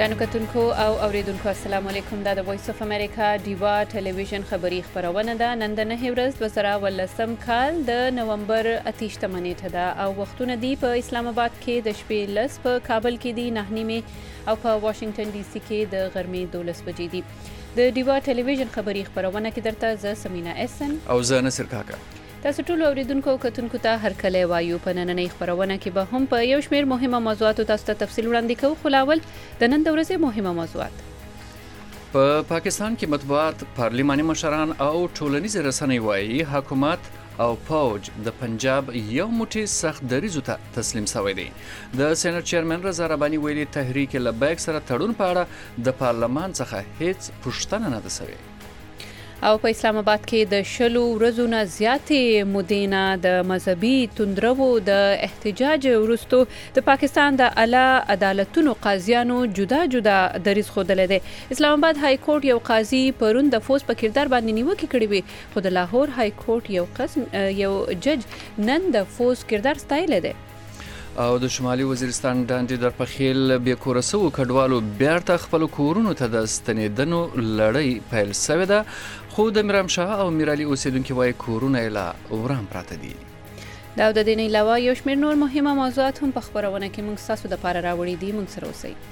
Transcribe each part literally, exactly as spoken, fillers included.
ګرانو کتونکو او اوریدونکو السلام علیکم. دا د وایس اف امریکا ډیوا ټلویزیون خبری خبرونه ده. نن د نهه ورځ دوه زره ولسم کال د نومبر اتهشتمه نیټه ده او وختونه دي په اسلام آباد کې د شپې لس، په کابل کې دي نهه نیمې او په واشنگټن ډي سي کې د غرمې دولس بجې دي. د ډیوا ټلویزیون خبری خبرونه کې درته زه سمینا احسن او زه نصر کاکا. تاسو ټول اوریدونکو او کتونکو ته هرکلی وایو. په نننۍ خبرونه کې به هم په یو شمېر مهمه موضوعاتو تاسو ته تفصیل وړاندې کوو، خو لاول د نن د ورځې مهمه موضوعات. په پاکستان کې مطبوعات، پارلماني مشران او ټولنیزې رسنۍ وایي حکومت او پوج د پنجاب یو موټی سخت دریځو ته تسلیم شوی دی. د سېنات چیرمن رضا رباني ویلي تحریک لبیک سره تړون په اړه د پارلمان څخه هیڅ پوښتنه نه ده شوې. او په اسلام آباد کې د شلو ورځو نه زیاتې مودې نه د مذهبي توندرو د احتجاج وروستو د پاکستان د اعلی عدالتونو قاضیانو جدا جدا دریځ ښودلی دی. اسلام آباد های کورټ یو قاضي پرون د فوز په کردار باندې نیوکې کړې وې، خو د لاهور های کورټ یو قسم یو جج نن د فوز کردار ستایلی دی. او د شمالي وزیرستان ډانډي در پخیل بې کوره سوو کډوالو بیرته خپلو کورونو ته د ستنېدنو لړۍ پیل سوې ده، خو د میرامشاه او میرعلي اوسیدونکي وایي کورونه یې لا وران پراته دي. دا د دې نه علاوه یو شمېر نور مهمه موضوعات هم په خپرونه کې موږ ستاسو دپاره راوړي دي. موږ سره اوسئ.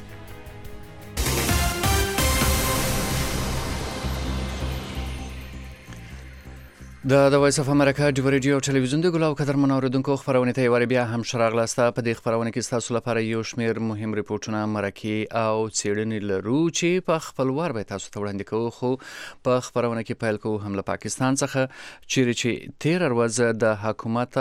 د د وایس اف امریکا ډیوا ریډیو ټلویزیون د ګلاو قدرمنو اوریدونکو خبرونه ته یوارې بیا هم ښه راغلاسته. په دې خبرونه کې ستاسو لپاره یو شمېر مهم ریپورټونه، مرکې او څېړنې لرو چې په خپل وار به تاسو ته وړاندې کوو. خو په خبرونه کې پیل کوو هم له پاکستان څخه، چیرې چې تېره ورځ د حکومت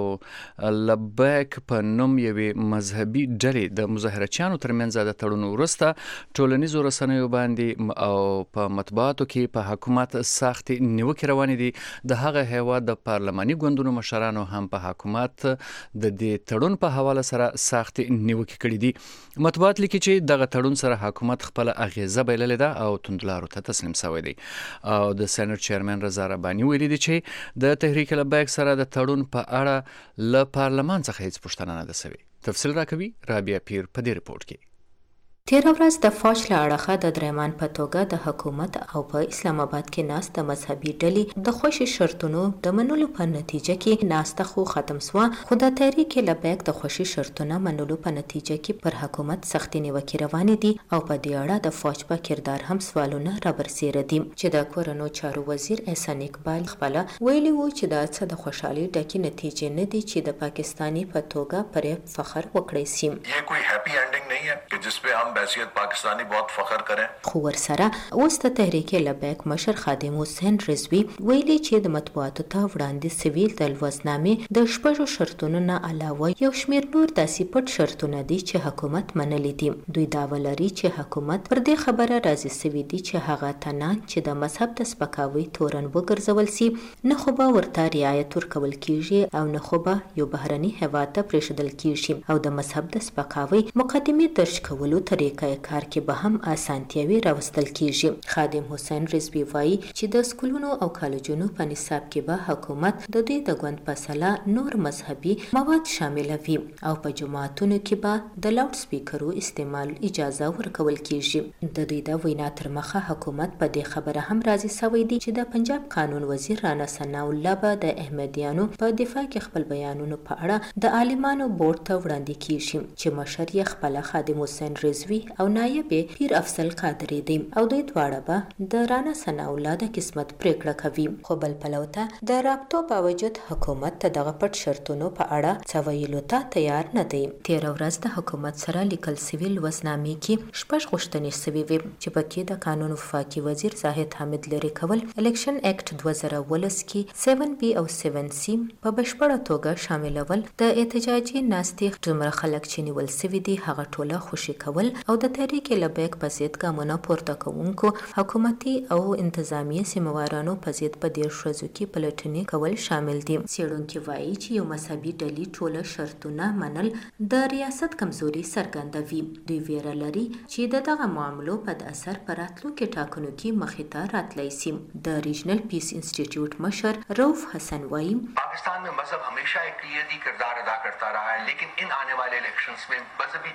او لبیک په نوم یوې مذهبي ډلې د مظاهرچیانو ترمنځ د تړون وروسته ټولنیزو رسنیو باندې او په مطبوعاتو کې په حکومت سختې نیوکې روانې دي. د هغه هیواد د پارلماني ګوندونو مشرانو هم په حکومت د دې تړون په حواله سره سخت نیوکې کړې دي. مطبوعات لیکي چې دغه تړون سره حکومت خپل اغیزه بایللې ده او توندلارو ته تسلیم شوی دی. او د سېنات چیرمن رضا رباني ویلي دی چې د تحریک لبیک سره د تړون په اړه له پارلمان څخه هیڅ پوښتنه نه ده شوې. تفصیل راکوي رابعه پیر په دې رپورټ کې. تیره ورځ د فوج له اړخه د درېمان په توګه د حکومت او په اسلام آباد کې ناست د مذهبي ډلې د خوشي شرطونو د منلو په نتیجه کې ناسته خو ختم سوه، خو د تحریک لبیک د خوشي شرطونو منلو په نتیجه کې پر حکومت سختې نیوکې روانې دي او په دې اړه د فوج په کردار هم سوالونه رابرسېره دي چې د کورنو چارو وزیر احسان اقبال خپله ویلي وو چې دا څه د خوشحالۍ ډکې نتیجې نه دي چې د پاکستاني په توګه پرې فخر وکړی سي. یہ کوئی ہیپی اینڈنگ نہیں ہے کہ جس پہ ہم بحیثیت پاکستانی بہت فخر کریں. خو ورسره اوس د تحریک لبیک مشر خادم حسین رضوی ویلي چې د مطبوعاتو ته وړاندې سوي د لوزنامې د شپږو شرطونو نه علاوه یو شمېر نور داسې پټ شرطونه دي چې حکومت منلي دي. دوی دعوه لري چې حکومت پر دې خبره راضي سوي دي چې هغه تنان چې د مذهب د سپکاوي تورن وګرځول سي، نه خو به ورته رعایت ورکول کیږي او نه خو به یو بهرني هیواد ته پرېښودل کیږي او د مذهب د سپکاوي مقدمې درج کولو طریقه کار کې به هم اسانتیاوي راوستل کیږي. خادم حسین رضوی وایي چې د سکولونو او کالجونو په نصاب کې به حکومت د دوی د ګوند په سلا نور مذهبي مواد شاملوي او په جماعتونو کې به د لاوډ سپیکرو استعمال اجازه ورکول کیږي. د دوی د وینا تر مخه حکومت په دې خبره هم راضي شوی دی چې د پنجاب قانون وزیر رانا ثناء الله به د احمدیانو په دفاع کې خپل بیانونو په اړه د عالمانو بورډ ته وړاندې کیږي چې مشر یې خپل خادم حسین رضوی او نایب پیر افضل قادری دی او دوی دواړه به د رانا ثناء الله د قسمت پریکړه کوي. خو بل پلو ته د رابطو باوجود حکومت ته دغه پټ شرطونو په اړه څه ویلو ته تیار نه دی. تیره ورځ د حکومت سره لیکل سوي لوزنامې کې شپږ غوښتنې سوي وې چې پکې د قانون وفاقي وزیر زاهد حامد لرې کول الیکشن اکټ دوه زره ولس کې سیون بی او سیون سی په بشپړه توګه شاملول، د احتجاجي ناستې څومره خلک چې نیول سوي دي هغه ټوله خوشي کول او د تحریک لبیک په ضد ګامونه پورته کوونکو حکومتي او انتظامی سیموارانو په ضد په دې ښځو کې پلټنې کول شامل دي. څېړونکي وایي چې یو مذهبي ډلې ټوله شرطونه منل د ریاست کمزوري څرګندوي. دوی ویره لري چې د دغه معاملو بد اثر په راتلونکي ټاکنو کې مخې ته راتلی سي. د ریجنل پیس انسټیټیوټ مشر رؤف حسن وایي پاکستان में मजहब हमेशा एक क्लियरली किरदार अदा करता रहा है, लेकिन इन आने वाले इलेक्शंस में मजहबी जुनूनियत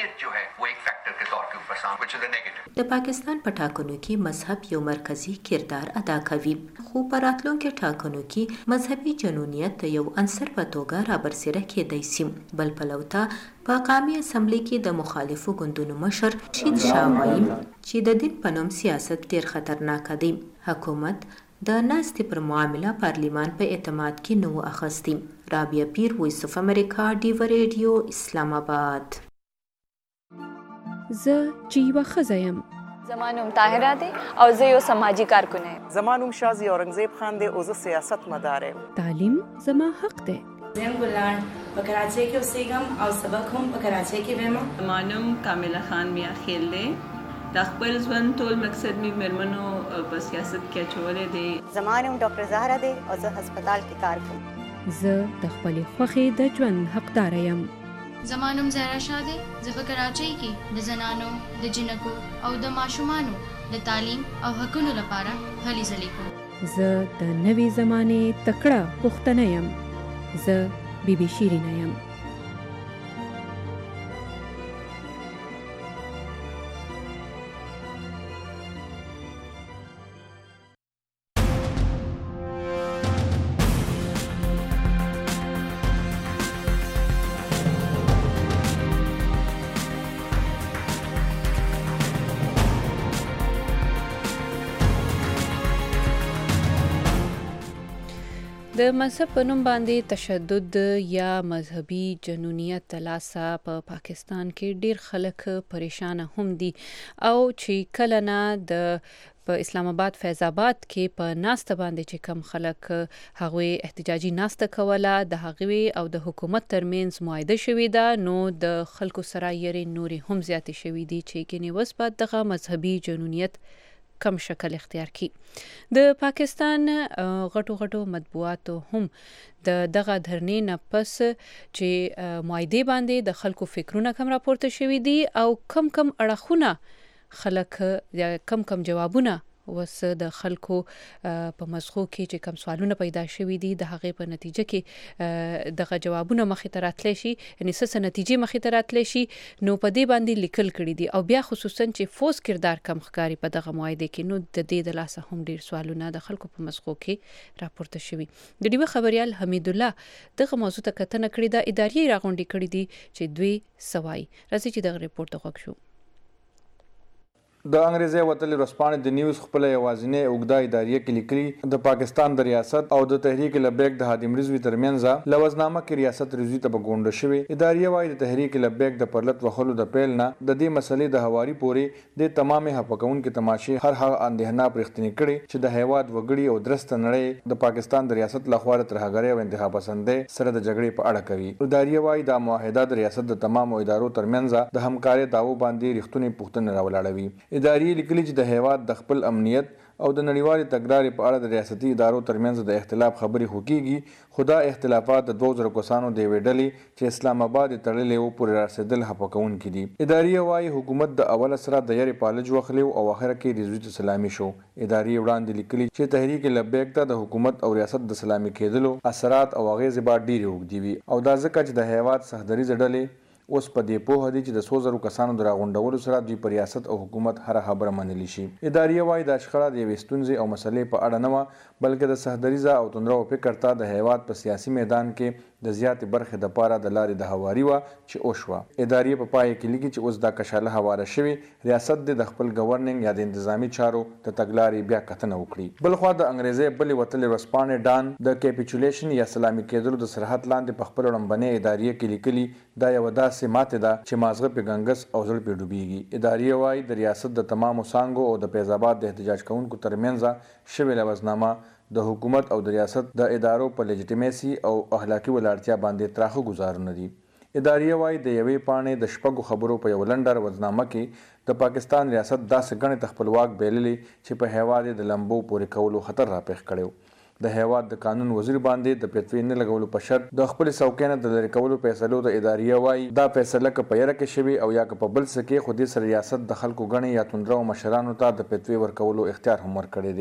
अकलियत जो है वो एक फैक्टर के तौर के ऊपर सामने which is the negative. د پاکستان په ټاکنو کې مذهب یو مرکزی کردار ادا کوي، خو په راتلونکو ټاکنو کې مذهبي جنونیت یو عنصر په توګه رابرسېره کېدای شي. بل پلو ته په قومي اسمبلی کې د مخالفو ګوندونو مشر رشید شاه وایي چې د دین په نوم سیاست ډېر خطرناک دی. حکومت د ناستې پر معامله پارلیمان په اعتماد کې نه و اخیستی. رابعه پیر، وایس اف امریکا، ډیو ریډیو، اسلام آباد. زه چې یوه ښځه یم. زما نوم طاهره دی او زه یو سماجي کارکونه یم. زما نوم شازي اورنګزیب خان دی او زه سیاست مدار یم. تعلیم زما حق دی. زه ګلان په کراچۍ کې اوسېږم او سبق هم په کراچۍ کې وایم. زما نوم کامله خان میا خیل دی. د خپل ژوند ټول مقصد مې مېرمنو په سیاست کې اچولی دی. زما نوم ډاکټر زهره دی او زه هسپتال کې کار کوم. زه د خپلې خوښې د ژوند حقداره یم. زما نوم زهرا شاه دی. زه په کراچۍ کې د زنانو، د جنکو او د ماشومانو د تعلیم او حقونو لپاره هلې ځلې کوم. زه د نوې زمانې تکړه پښتنه یم. زه بی بی شیرینه یم. د مذهب په نوم باندې تشدد یا مذهبي جنونیت د لاسه په پاکستان کې ډیر خلک پریشانه هم دي او چې کله نه د په اسلام آباد فیض آباد کې په ناسته باندې چې کم خلک هغوی احتجاجي ناسته کوله د هغوی او د حکومت ترمنځ معاهده شوې ده، نو د خلکو سره یې نورې هم زیاتې شوې دي چې ګنې اوس بعد دغه مذهبي جنونیت کم شکل اختیار کی. د پاکستان غټو غټو مطبوعاتو هم د دغه دھرنې نه پس چې معاهدې باندې د خلکو فکرونه کم راپورته شوي دي او کم کم اړخونه خلک یا کم کم جوابونه وس د خلکو په مزخو کې چې کم سوالونه پیدا شوي دي د هغې په نتیجه کې دغه جوابونه مخې ته راتلی شي، یعنې څه څه نتیجې مخې ته راتلی شي، نو په دې باندې لیکل کړي دي او بیا خصوصا چې فوز کردار کم ښکاري په دغه معاهدې کې، نو د دې د لاسه هم ډېر سوالونه د خلکو په مزخو کې راپورته شوي. د ډیوه خبریال حمید الله دغه موضوع ته کتنه کړې ده، ادارې راغونډې کړي دي چې دوی څه وایي. راځئ چې دغه ریپورټ ته غوږ شو. د انګریزي وتلې ورځپاڼې د نیوز خپل یوازینۍ اوږده اداریه کې لیکلي د پاکستان د ریاست او د تحریک لبیک د هادم رضوي ترمنځ لوزنامه کې ریاست رضوي ته بګونډه شوې. اداریه وايي د تحریک لبیک د پرلط وهلو د پیل نه د دې مسلې د هواري پورې د تمامه حقوقونکو تماشې هر هغه اندېښنه پرختنی کړي چې د هیواد وګړي او درست نړۍ د پاکستان د ریاست لخوا ترهګرۍ او انتخاب پسندۍ سره د جګړې په اړه کوي. اداریه وايي دا معاهده د ریاست د تمامو ادارو ترمنځ د همکارۍ داو باندې رښتونی پوښتنه راولاړوي. ادارې لیکلي چې د هیواد د خپل امنیت او د نړیوالې تګلارې په اړه د ریاستي ادارو ترمنځ د اختلاف خبرې خو کېږي، خو دا اختلافات د دوه زره کسانو د یوې ډلې چې اسلام آباد یې تړلې وو پورې رارسېدل حفه کوونکي دي. ادارې وایي حکومت د اوله سره د یرې پالج وخلی او اخره کې رضوي ته سلامي شو. ادارې وړاندې لیکلي چې تحریک لبیک ته د حکومت او ریاست د سلامي کېدلو اثرات او اغېزې به ډېرې اوږدې وي او دا ځکه چې د هیواد سختدریځه ډلې اوس په دې پوهه دي چې د څو زرو کسانو د راغونډولو سره دوی په ریاست او حکومت هره خبره منلی شي. ادارې وایي دا شخړه د یوې ستونزې او مسلې په اړه نه وه، بلکې د سختدریځه او توندرو فکر ته د هیواد په سیاسي میدان کې د زیاتې برخې دپاره د لارې د هواري وه چې وشوه. ادارې په پای کې لیکي چې اوس دا کشاله هواره شوې، ریاست دې د خپل ګورننګ یا د انتظامي چارو د تګلارې بیا کتنه وکړي. بلخوا د انګریزي بلې وتلې ورځپاڼې ډان د کیپیچولیشن یا سلامي کېدلو د سرحد لاندې په خپل وړاندې ادارې کې لیکلي دا یوه داسې ماتې ده چې مازغه پې ګنګس او زړه پې ډوبېږي. ادارې وایي د ریاست د تمامو څانګو او د فیض آباد د احتجاج کوونکو ترمنځ شوې لوزنامه د حکومت او د ریاست د ادارو په لیجیټیمیسي او اخلاقي ولاړتیا باندې تراخه ګزارونه دي. ادارې وایي د یوې پاڼې د شپږو خبرو په یو لنډه وزنامه کې د پاکستان ریاست داسې ګڼې ته خپلواک بللې چې په هیواد یې د لمبو پورې کولو خطر راپېښ کړی. د هیواد د قانون وزیر باندې د فتوی نه لګولو په شرط د خپل څوکۍ نه د لرې کولو فیصلو د ادارې وایي دا فیصله که په یره کې شوي او یا که په بل څه کې، خو دې سره ریاست د خلکو ګڼې یا توندرو مشرانو ته د فتوی ورکولو اختیار هم ورکړی دی.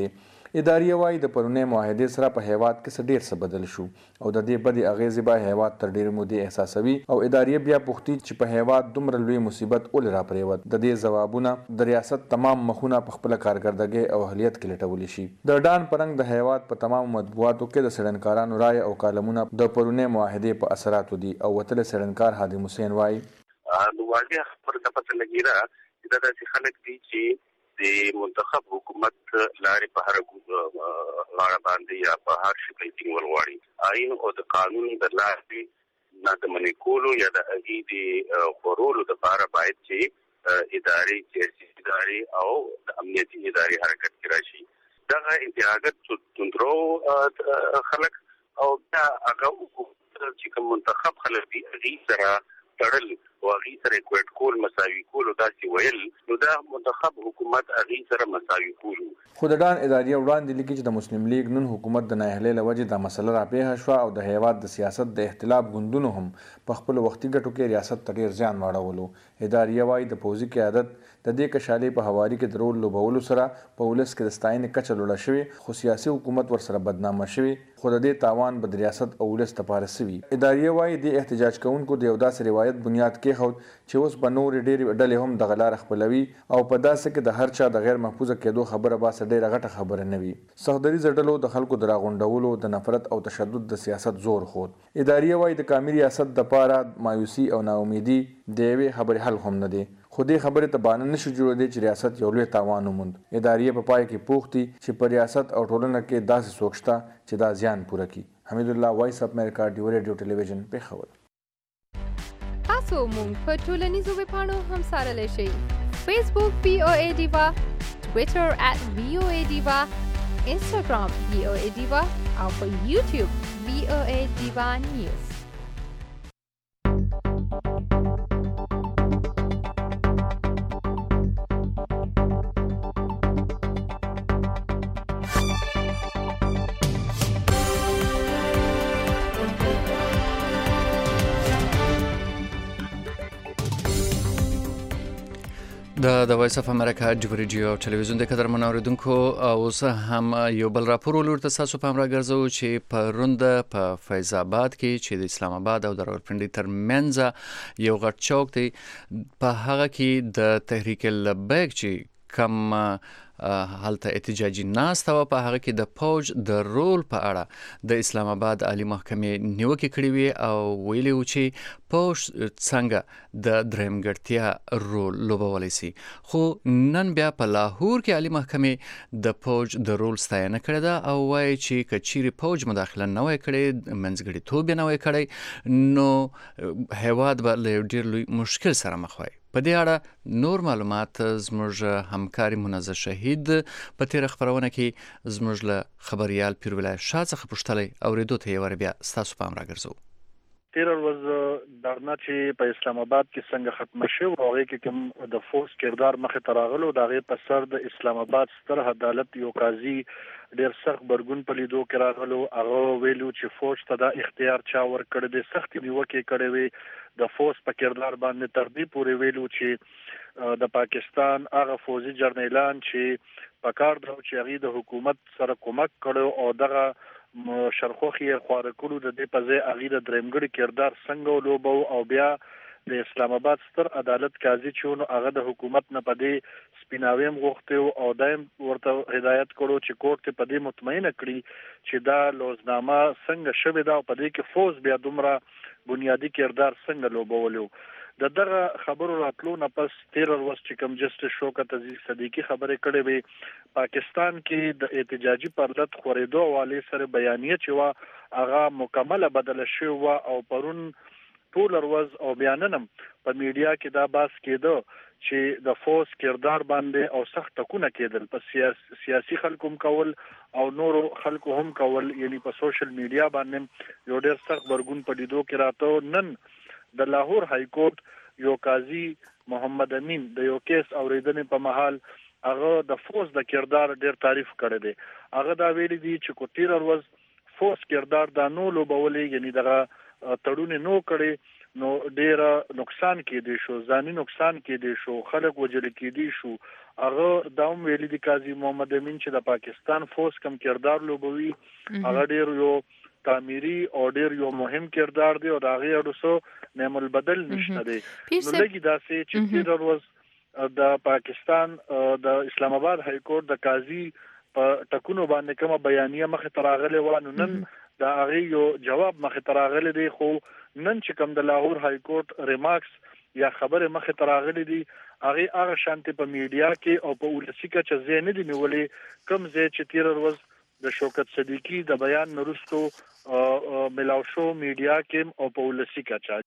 ادارې وايي د پرونی معاهدې سره په هیواد کې څه ډېر څه بدل شو او د دې بدې اغېزې به هیواد تر ډېرې مودې احساسوي او ادارې بیا پوښتي چې په هیواد دومره لوی مصیبت ولې راپرېوت. د دې ځوابونه د ریاست تمام مخونه په خپله کارکردګۍ او اهلیت کې لټولی شي. د ډان پرنګ د هیواد په تمامو مطبوعاتو کې د څېړنکارانو رایې او کالمونه د پرونی معاهدې په اثراتو دي او وتلی څېړنکار هادم حسین وایي نو واضح خبره ته پته لګي را چې دا داسې خلک دي چې د منتخب حکومت لارې په هر غاړه باندې یا په هر شکل ټینګول غواړي. آئین او د قانون د لارې نه د منې کولو یا د هغې د خورولو دپاره باید چې ادارې سیاسي ادارې او د امنیتي ادارې حرکت کې راشي. دغه انتهاګت توندرو خلک او بیا هغه چې کوم منتخب خلک دي هغې سره تړل او هغې سره کویټ کول مساوي کول او داسې ویل نو دا منتخب حکومت هغې سره مساوي کول. خو د ډان ادارې وړاندې لیکي چې د مسلم لیگ نن حکومت د نااهلۍ له وجې دا مسله راپېښه شوه او د هیواد د سیاست د اختلاف ګوندونو هم په خپلو وختي ګټو کې ریاست ته ډېر زیان واړولو. ادارې وایي د پوځي قیادت د دې کشالۍ په هواري کې د رول لوبولو سره په ولس کې د ستاینې کچه لوړه شوې خو سیاسي حکومت ورسره بدنامه شوې خو د دې تاوان به د ریاست او ولس دپاره سوي. ادارې وایي دې احتجاج کوونکو د یو داسې روایت بنیاد کېښود چې اوس به نورې ډېرې ډلې هم دغه لاره خپلوي او په داسې کې د هر چا د غیر محفوظه کېدو خبره باسه ډېره غټه خبره نه وي. سختدریځه ډلو د خلکو د راغونډولو د نفرت او تشدد د سیاست زور خود. ادارې وایي د کامل ریاست دپاره مایوسي او ناامیدي د یوې خبرې حل هم نه دی خو دې خبرې ته بهانه نشو جوړېدی چې ریاست یو لوی تاوان وموند. ادارې په پای کې پوښتي چې په ریاست او ټولنه کې داسې څوک شته چې دا زیان پوره کړي. حمید الله وایس اپ امریکا ډیو ریډیو ټلویزیون پېښور. تاسو مونږ په ټولنیزو ویبپاڼو هم څارلی شئ. فیسبوک وی او ای ډیوا، ټویټر ات وی او ای ډیوا، انسټاګرام وی او ای ډیوا او په یوټیوب وی او ای ډیوا نیوز. د د وایس اف امریکا ډیو ریډیو ټلویزیون د قدرمن اوریدونکو اوس هم یو بل راپور ولور ته تاسو پام راګرځو چې په رونده په فیض آباد کې چې د اسلام آباد او د راولپنډي ترمنځ یو غټ چوک دی په هغه کې د تحریک لبیک چې کم هلته احتجاجي ناسته وه په هغه کې د پوج د رول په اړه د اسلام آباد عالی محکمې نیوکې کړې وې او ویلي و چې پوج څنګه د درېمګړتیا رول لوبولی سي. خو نن بیا په لاهور کې عالی محکمې د پوج د رول ستاینه کړې ده او وایي چې که چیرې پوج مداخله نه وای کړې منځګړیتوب یې نه وای کړی نو هیواد به له ډېر لوی مشکل سره مخ وای. په دې اړه نور معلومات زموږ همکاري منزه شهید په تیره خپرونه کې زموږ له خبریال پیرولای شاه څخه پوښتلی اورېدو ته یې ور بیا ستاسو پام راګرځو. تیره ورځ دغه چې په اسلام آباد کې څنګه ختمه شوه او هغې کې کوم د فورس کردار مخې ته راغلو د هغې په سر د اسلام آباد ستر عدالت یو قاضي ډېر سخت برګون په لیدو کې راغلو. هغه ویلو چې فوج ته دا اختیار چا ورکړی دی، سختې نیوکې کړې وې د فوج په کردار باندې تر دې پورې ویلو چې د پاکستان هغه فوجي جرنیلان چې په کار درو چې هغې د حکومت سره کومک کړو او دغه شرخوخي خواره کړو د دې په ځای هغې د درېمګړي کردار څنګه ولوبو او بیا د اسلام آباد ستر عدالت قاضي چې نو هغه د حکومت نه په دې سپیناوی هم غوښتي او دا ورته هدایت کړو چې کورټ ته په دې مطمئنه کړي چې دا لوزنامه څنګه شوې ده او په دې کې فوج بیا دومره بنیادی کردار څنګه لوبولو. د دغه خبرو راتلو نه پس تیره ورځ چې کوم جسټس شوکت عزیز صدیقي خبرې کړې وې پاکستان کې د احتجاجي پرلت خورېدو حوالې سره بیانیه چې وه هغه مکمله بدله شوې وه او پرون ټوله ورځ او بیا نن هم په میډیا کې دا بحث کېده چې د فوج کردار باندې او سخت ټکونه کېدل په سیاس سیاسي خلکو هم کول او نورو خلکو هم کول، یعنی په سوشل میډیا باندې یو ډېر سخت برګون په لیدو کې راته. نن د لاهور های کورټ یو قاضي محمد امین د یو کیس اوریدنې په مهال هغه د فوج د کردار ډېر تعریف کړی دی. هغه دا ویلي دي چې کو تیره ورځ فوج کردار دا نو لوبولې، یعنی دغه تړون نو کړي نو ډیر نقصان کېدی شو، ځاني نقصان کېدی شو، خلک وجل کېدی شو. هغه دا هم ویلي دي قاضي محمد امین چې د پاکستان فوج کم کردار لوبوي، هغه ډیر یو تعمیري او ډیر یو مهم کردار دی او د هغې اړو څه نعم البدل نشته دی. نو لږي داسې چې تېره ورځ د پاکستان د اسلام آباد های کورټ د قاضي په ټکونو باندې کومه بیانیه مخې ته راغلې وه، نو نن د هغې یو جواب مخې ته راغلی دی. خو نن چې کوم د لاهور های کورټ ریمارکس یا خبرې مخې ته راغلي دي، هغې هغه شانتې په میډیا کې او په ولسي کچه ځای نه دي نیولې کوم ځای چې تېره ورځ د شوکت صدیقي د بیان نه وروستو ملاو شو میډیا کې او په ولسي کچه.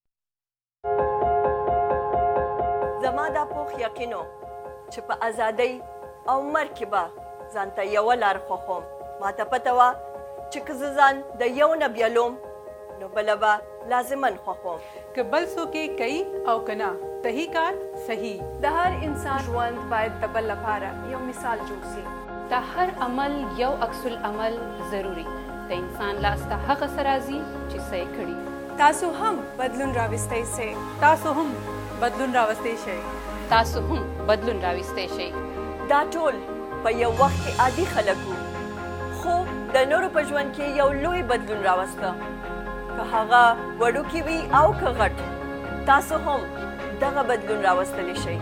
زما دا پوخ یقینو چې په ازادۍ او مرګ کې به ځان ته یوه لار خوښوم. ما ته پته وه چې که زه ځان د یو نه بیلوم نو بله به لازمن خوښوم. که بل څوک یې کوي او که نه، صحیح کار صحیح. د هر انسان ژوند باید د بل لپاره یو مثال جوړ شي. د هر عمل یو عکس العمل ضروري. د انسان لاس ته هغه څه راځي چې څه یې کړي. تاسو هم بدلون راوستی شئ. تاسو هم بدلون راوستی شئ. تاسو هم بدلون راوستی شئ. دا ټول په یو وخت کې عادي خلک وو، خو د نورو په ژوند کې یو لوی بدلون راوسته. که هغه وړوکی وي او که غټ، تاسو هم دغه بدلون راوستلی شئ.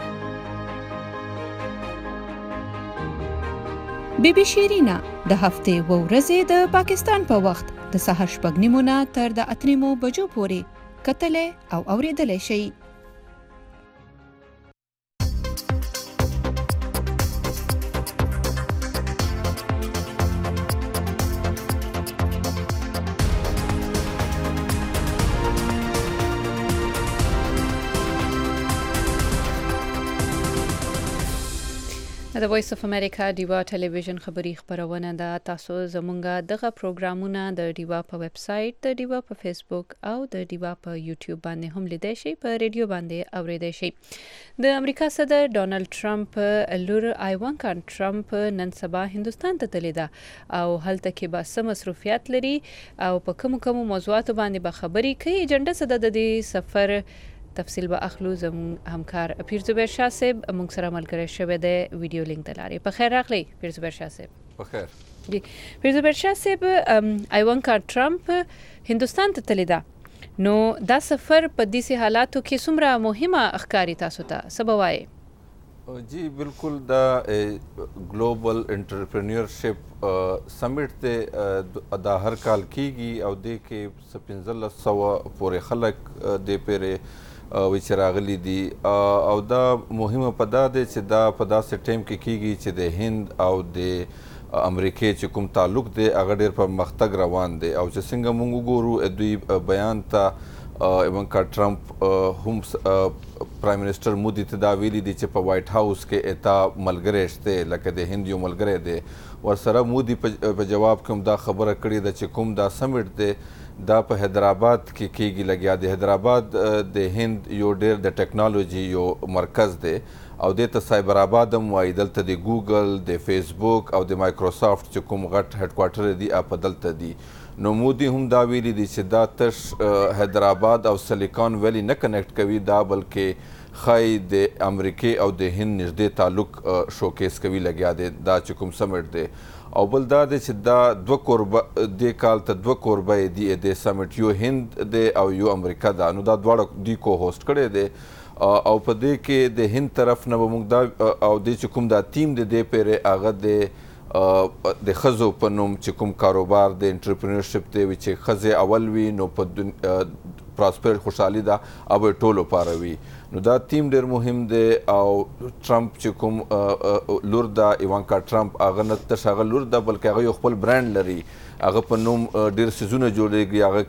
بی بی شیرینا د هفتې و ورځې د پاکستان په وخت د سهار شپږ نیمو نه تر د اته نیمو بجو پورې کتلی او اورېدلی شئ. د وایس اف امریکا ډیوا ټلویزیون خبری خبرونه ده. تاسو زمونږه دغه پروګرامونه د ډیوا په ویب سټ، د ډیوا په فیسبوک او د ډیوا په یوټیوب باندې هم لیدای شئ، په ریډیو باندې اوریدای شئ. د امریکا صدر ډونالد ټرمپ لور ایوانکا ټرمپ نن سبا هندستان ته تللی ده او هلته کې به څه مصروفیات لري او په کومو کومو موضوعاتو باندې به خبرې کوي. ایجنډا څه ده د دې سفر تفصیل به اخلو. زمون همکار پیر زبیر شاه صاحب موږ سره ملګری شوی دی ویډیو لینک ته لارې. په خیر راغلی پیر زبیر شاه صاحب. په خیر. جی پیر زبیر شاه صاحب، ایوانکا ټرمپ هندستان ته تللی ده، نو دا سفر په داسې حالاتو کې څومره مهمه ښکاري تاسو ته؟ څه به وایې؟ جی بالکل دا ګلوبل انټرپرینیورشپ سمټ دی، دا هر کال کیږي او دې کې څه پنځلس سوه پورې خلک دې پورې وی چې راغلي دي او دا مهمه په دا دی چې دا په داسې ټایم کې کیږي چې د هند او د امریکې چې کوم تعلق دی هغه ډېر پرمختګ روان دی او چې څنګه موږ وګورو دوی بیان ته ایوانکا ټرمپ هم پرایم منسټر مودي ته دا ویلي دي چې په وایټ هاوس کې اتا ملګری شته، لکه د هند یو ملګری دی. ورسره مودي په جواب کې هم دا خبره کړې ده چې کوم دا سمټ دی دا په حیدرآباد کې کیږي لګیا دی. حیدرآباد د هند یو ډېر د ټیکنالوژي یو مرکز دی او دې ته سایبر آباد هم وایي. دلته د ګوګل، د فیسبوک او د مایکروسافټ چې کوم غټ هیډ کوارټر دي هغه دلته دي. نو مودي هم دا ویلي دي چې دا تش حیدرآباد او سلیکان ویلی نه کنیکټ کوي، دا بلکې ښایي د امریکې او د هند نږدې تعلق شوکیس کوي لګیا دی دا چې کوم سمټ دی. او بل دا دی چې دا دوه کوربه دې کال ته دوه کوربه دي د سمټ، یو هند دی او یو امریکا ده. نو دا دواړه دوی کو هوسټ کړی دی او په دې کې د هند طرف نه به موږ دا او دې چې کوم دا ټیم دی دې پورې هغه د د ښځو په نوم چې کوم کاروبار د انټرپرینرشپ دی چې ښځې اول وي نو په پراسپر خوشحالي ده او ټولو لپاره وي. نو دا ټیم ډېر مهم دی او ټرمپ چې کوم لور ده ایوانکا ټرمپ هغه نه تش هغه لور ده بلکې هغه یو خپل برانډ لري، هغه په نوم ډېر څیزونه جوړېږي، هغه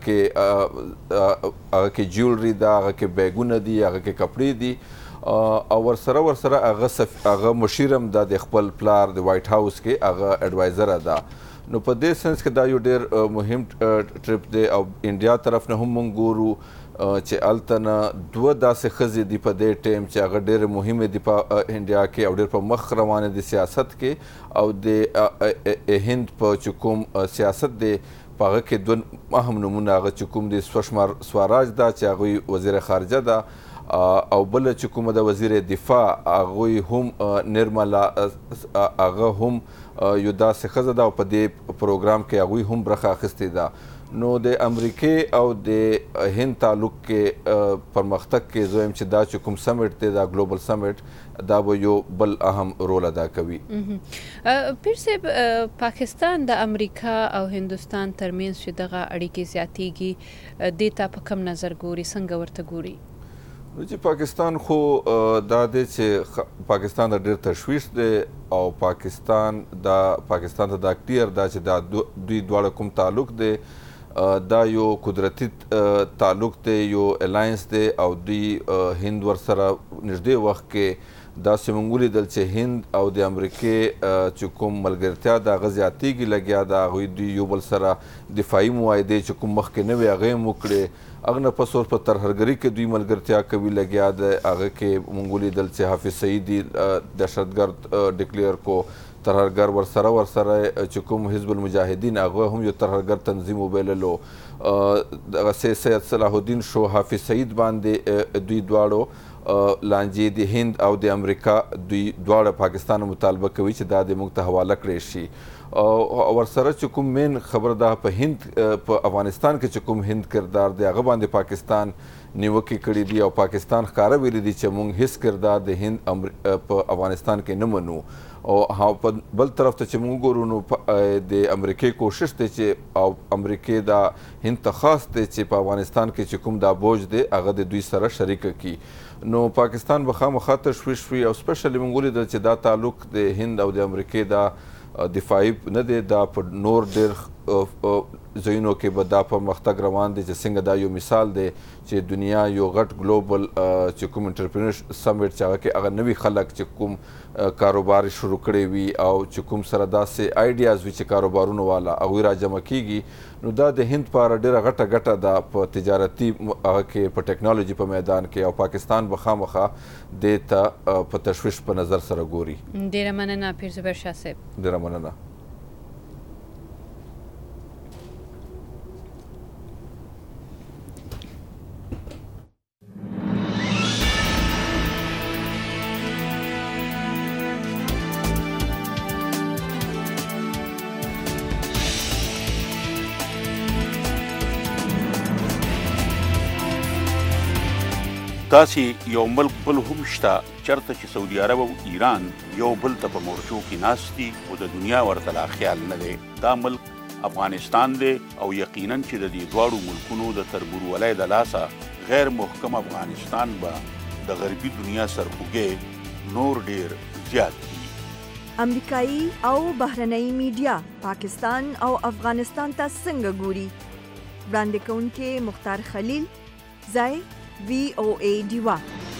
کې هغه کې جیولري ده، هغه کې بیګونه دي، هغه کې کپړې دي او ورسره ورسره هغه هغه مشیر هم ده د خپل پلار د وایټ هاوس کې هغه اډوایزره ده. نو په دې سنس کې دا یو ډېر مهم ټریپ دی او انډیا طرف نه هم موږ ګورو چې هلته نه دوه داسې ښځې دي په دې ټایم چې هغه ډېرې مهمې دي په انډیا کې او ډېر په مخ روانې دي سیاست کې او د هند په چې کوم سیاست دی په هغه کې دوه اهم نومونه هغه چې کوم د سوشما سوراج ده چې هغوی وزیر خارجه ده او بل چې کومه د وزیر دفاع هغوی هم نرملا هغه هم یو داسې ښځه ده او په دې پروګرام کې هغوی هم برخه اخیستې ده. نو د امریکې او د هند تعلق کې پرمختګ کې زه وایم چې دا چې کوم سمټ دی دا ګلوبل سمټ دا به یو بل اهم رول ادا کوي. پیر صاحب پاکستان د امریکا او هندوستان ترمنځ چې دغه اړیکې زیاتېږي دې ته په کم نظر ګوري، څنګه ورته ګوري؟ چې پاکستان خو دا دی چې پاکستان د ډېر تشویش دی او پاکستان دا پاکستان ته دا کلیر دا چې دا دوی دواړه کوم تعلق دی دا یو قدرتي تعلق دی، یو الاینس دی او دوی هند ورسره نږدې وخت کې داسې موږ ولیدل چې هند او د امریکې چې کوم ملګرتیا د هغه زیاتېږي لګیا ده، هغوی دوی یو بل سره دفاعي معاهدې چې کوم مخکې نه وې هغه یې هم وکړې. هغه نه پس اوس په ترهګرۍ کې دوی ملګرتیا کوي لګیا ده، هغه کې موږ ولیدل چې حافظ سعید دهشتګرد ډکلیر کو، ترهګر ورسره ورسره چې کوم حزب المجاهدین هغه هم یو ترهګر تنظیم وبللو، دغسې سید صلاح الدین شو حافظ سعید باندې دوی دواړو لانجې د هند او د امریکا دوی دواړه پاکستان مطالبه کوي چې دا د موږ ته حواله کړی شي. او ورسره چې کوم مین خبره ده په هند په افغانستان کې چې کوم هند کردار دی هغه باندې پاکستان نیوکې کړي دي او پاکستان ښکاره ویلي دي چې موږ هیڅ کردار د هند په افغانستان کې نه منو. او په بل طرف ته چې موږ ګورو نو د امریکې کوشش دی چې او امریکې دا هند ته خاص دی چې په افغانستان کې چې کوم دا بوج دی هغه د دوی سره شریکه کړي. نو پاکستان به خامخا تشویش وي او سپیشلی موږ ولیدل چې دا تعلق د هند او د امریکې دا دفاعي نه دی، دا په نور ډېر ځایونو کې به دا پرمختګ روان دی چې څنګه دا یو مثال دی چې دنیا یو غټ ګلوبل چې کوم انټرپرینر سمټ چې هغه کې هغه نوي خلک چې کوم کاروبار شروع کړی وي او چې کوم سره داسې آیډیاز وي چې کاروبارونو والا هغوی راجمع کیږي، نو دا د هند لپاره ډېره غټه ګټه ده په تجارتي هغه کې په ټیکنالوژي په میدان کې، او پاکستان به خامخا دې ته په تشویش په نظر سره ګوري. ډېره مننه پیر زبیر شاه صاحب. ډېره مننه. داسې یو ملک بل هم شته چېرته چې سعودي عرب او ایران یو بل ته په مورچو کې ناست دي او د دنیا ورته لا خیال نه دی. دا ملک افغانستان دی او یقینا چې د دې دواړو ملکونو د تربورولۍ د لاسه غیر محکم افغانستان به د غربي دنیا سرخوږی نور ډېر زیات دي. امریکایي او بهرنۍ میډیا پاکستان او افغانستان ته څنګه ګوري؟ وړاندې کوونکې مختار خلیل، ځای وی او ای ډیوا.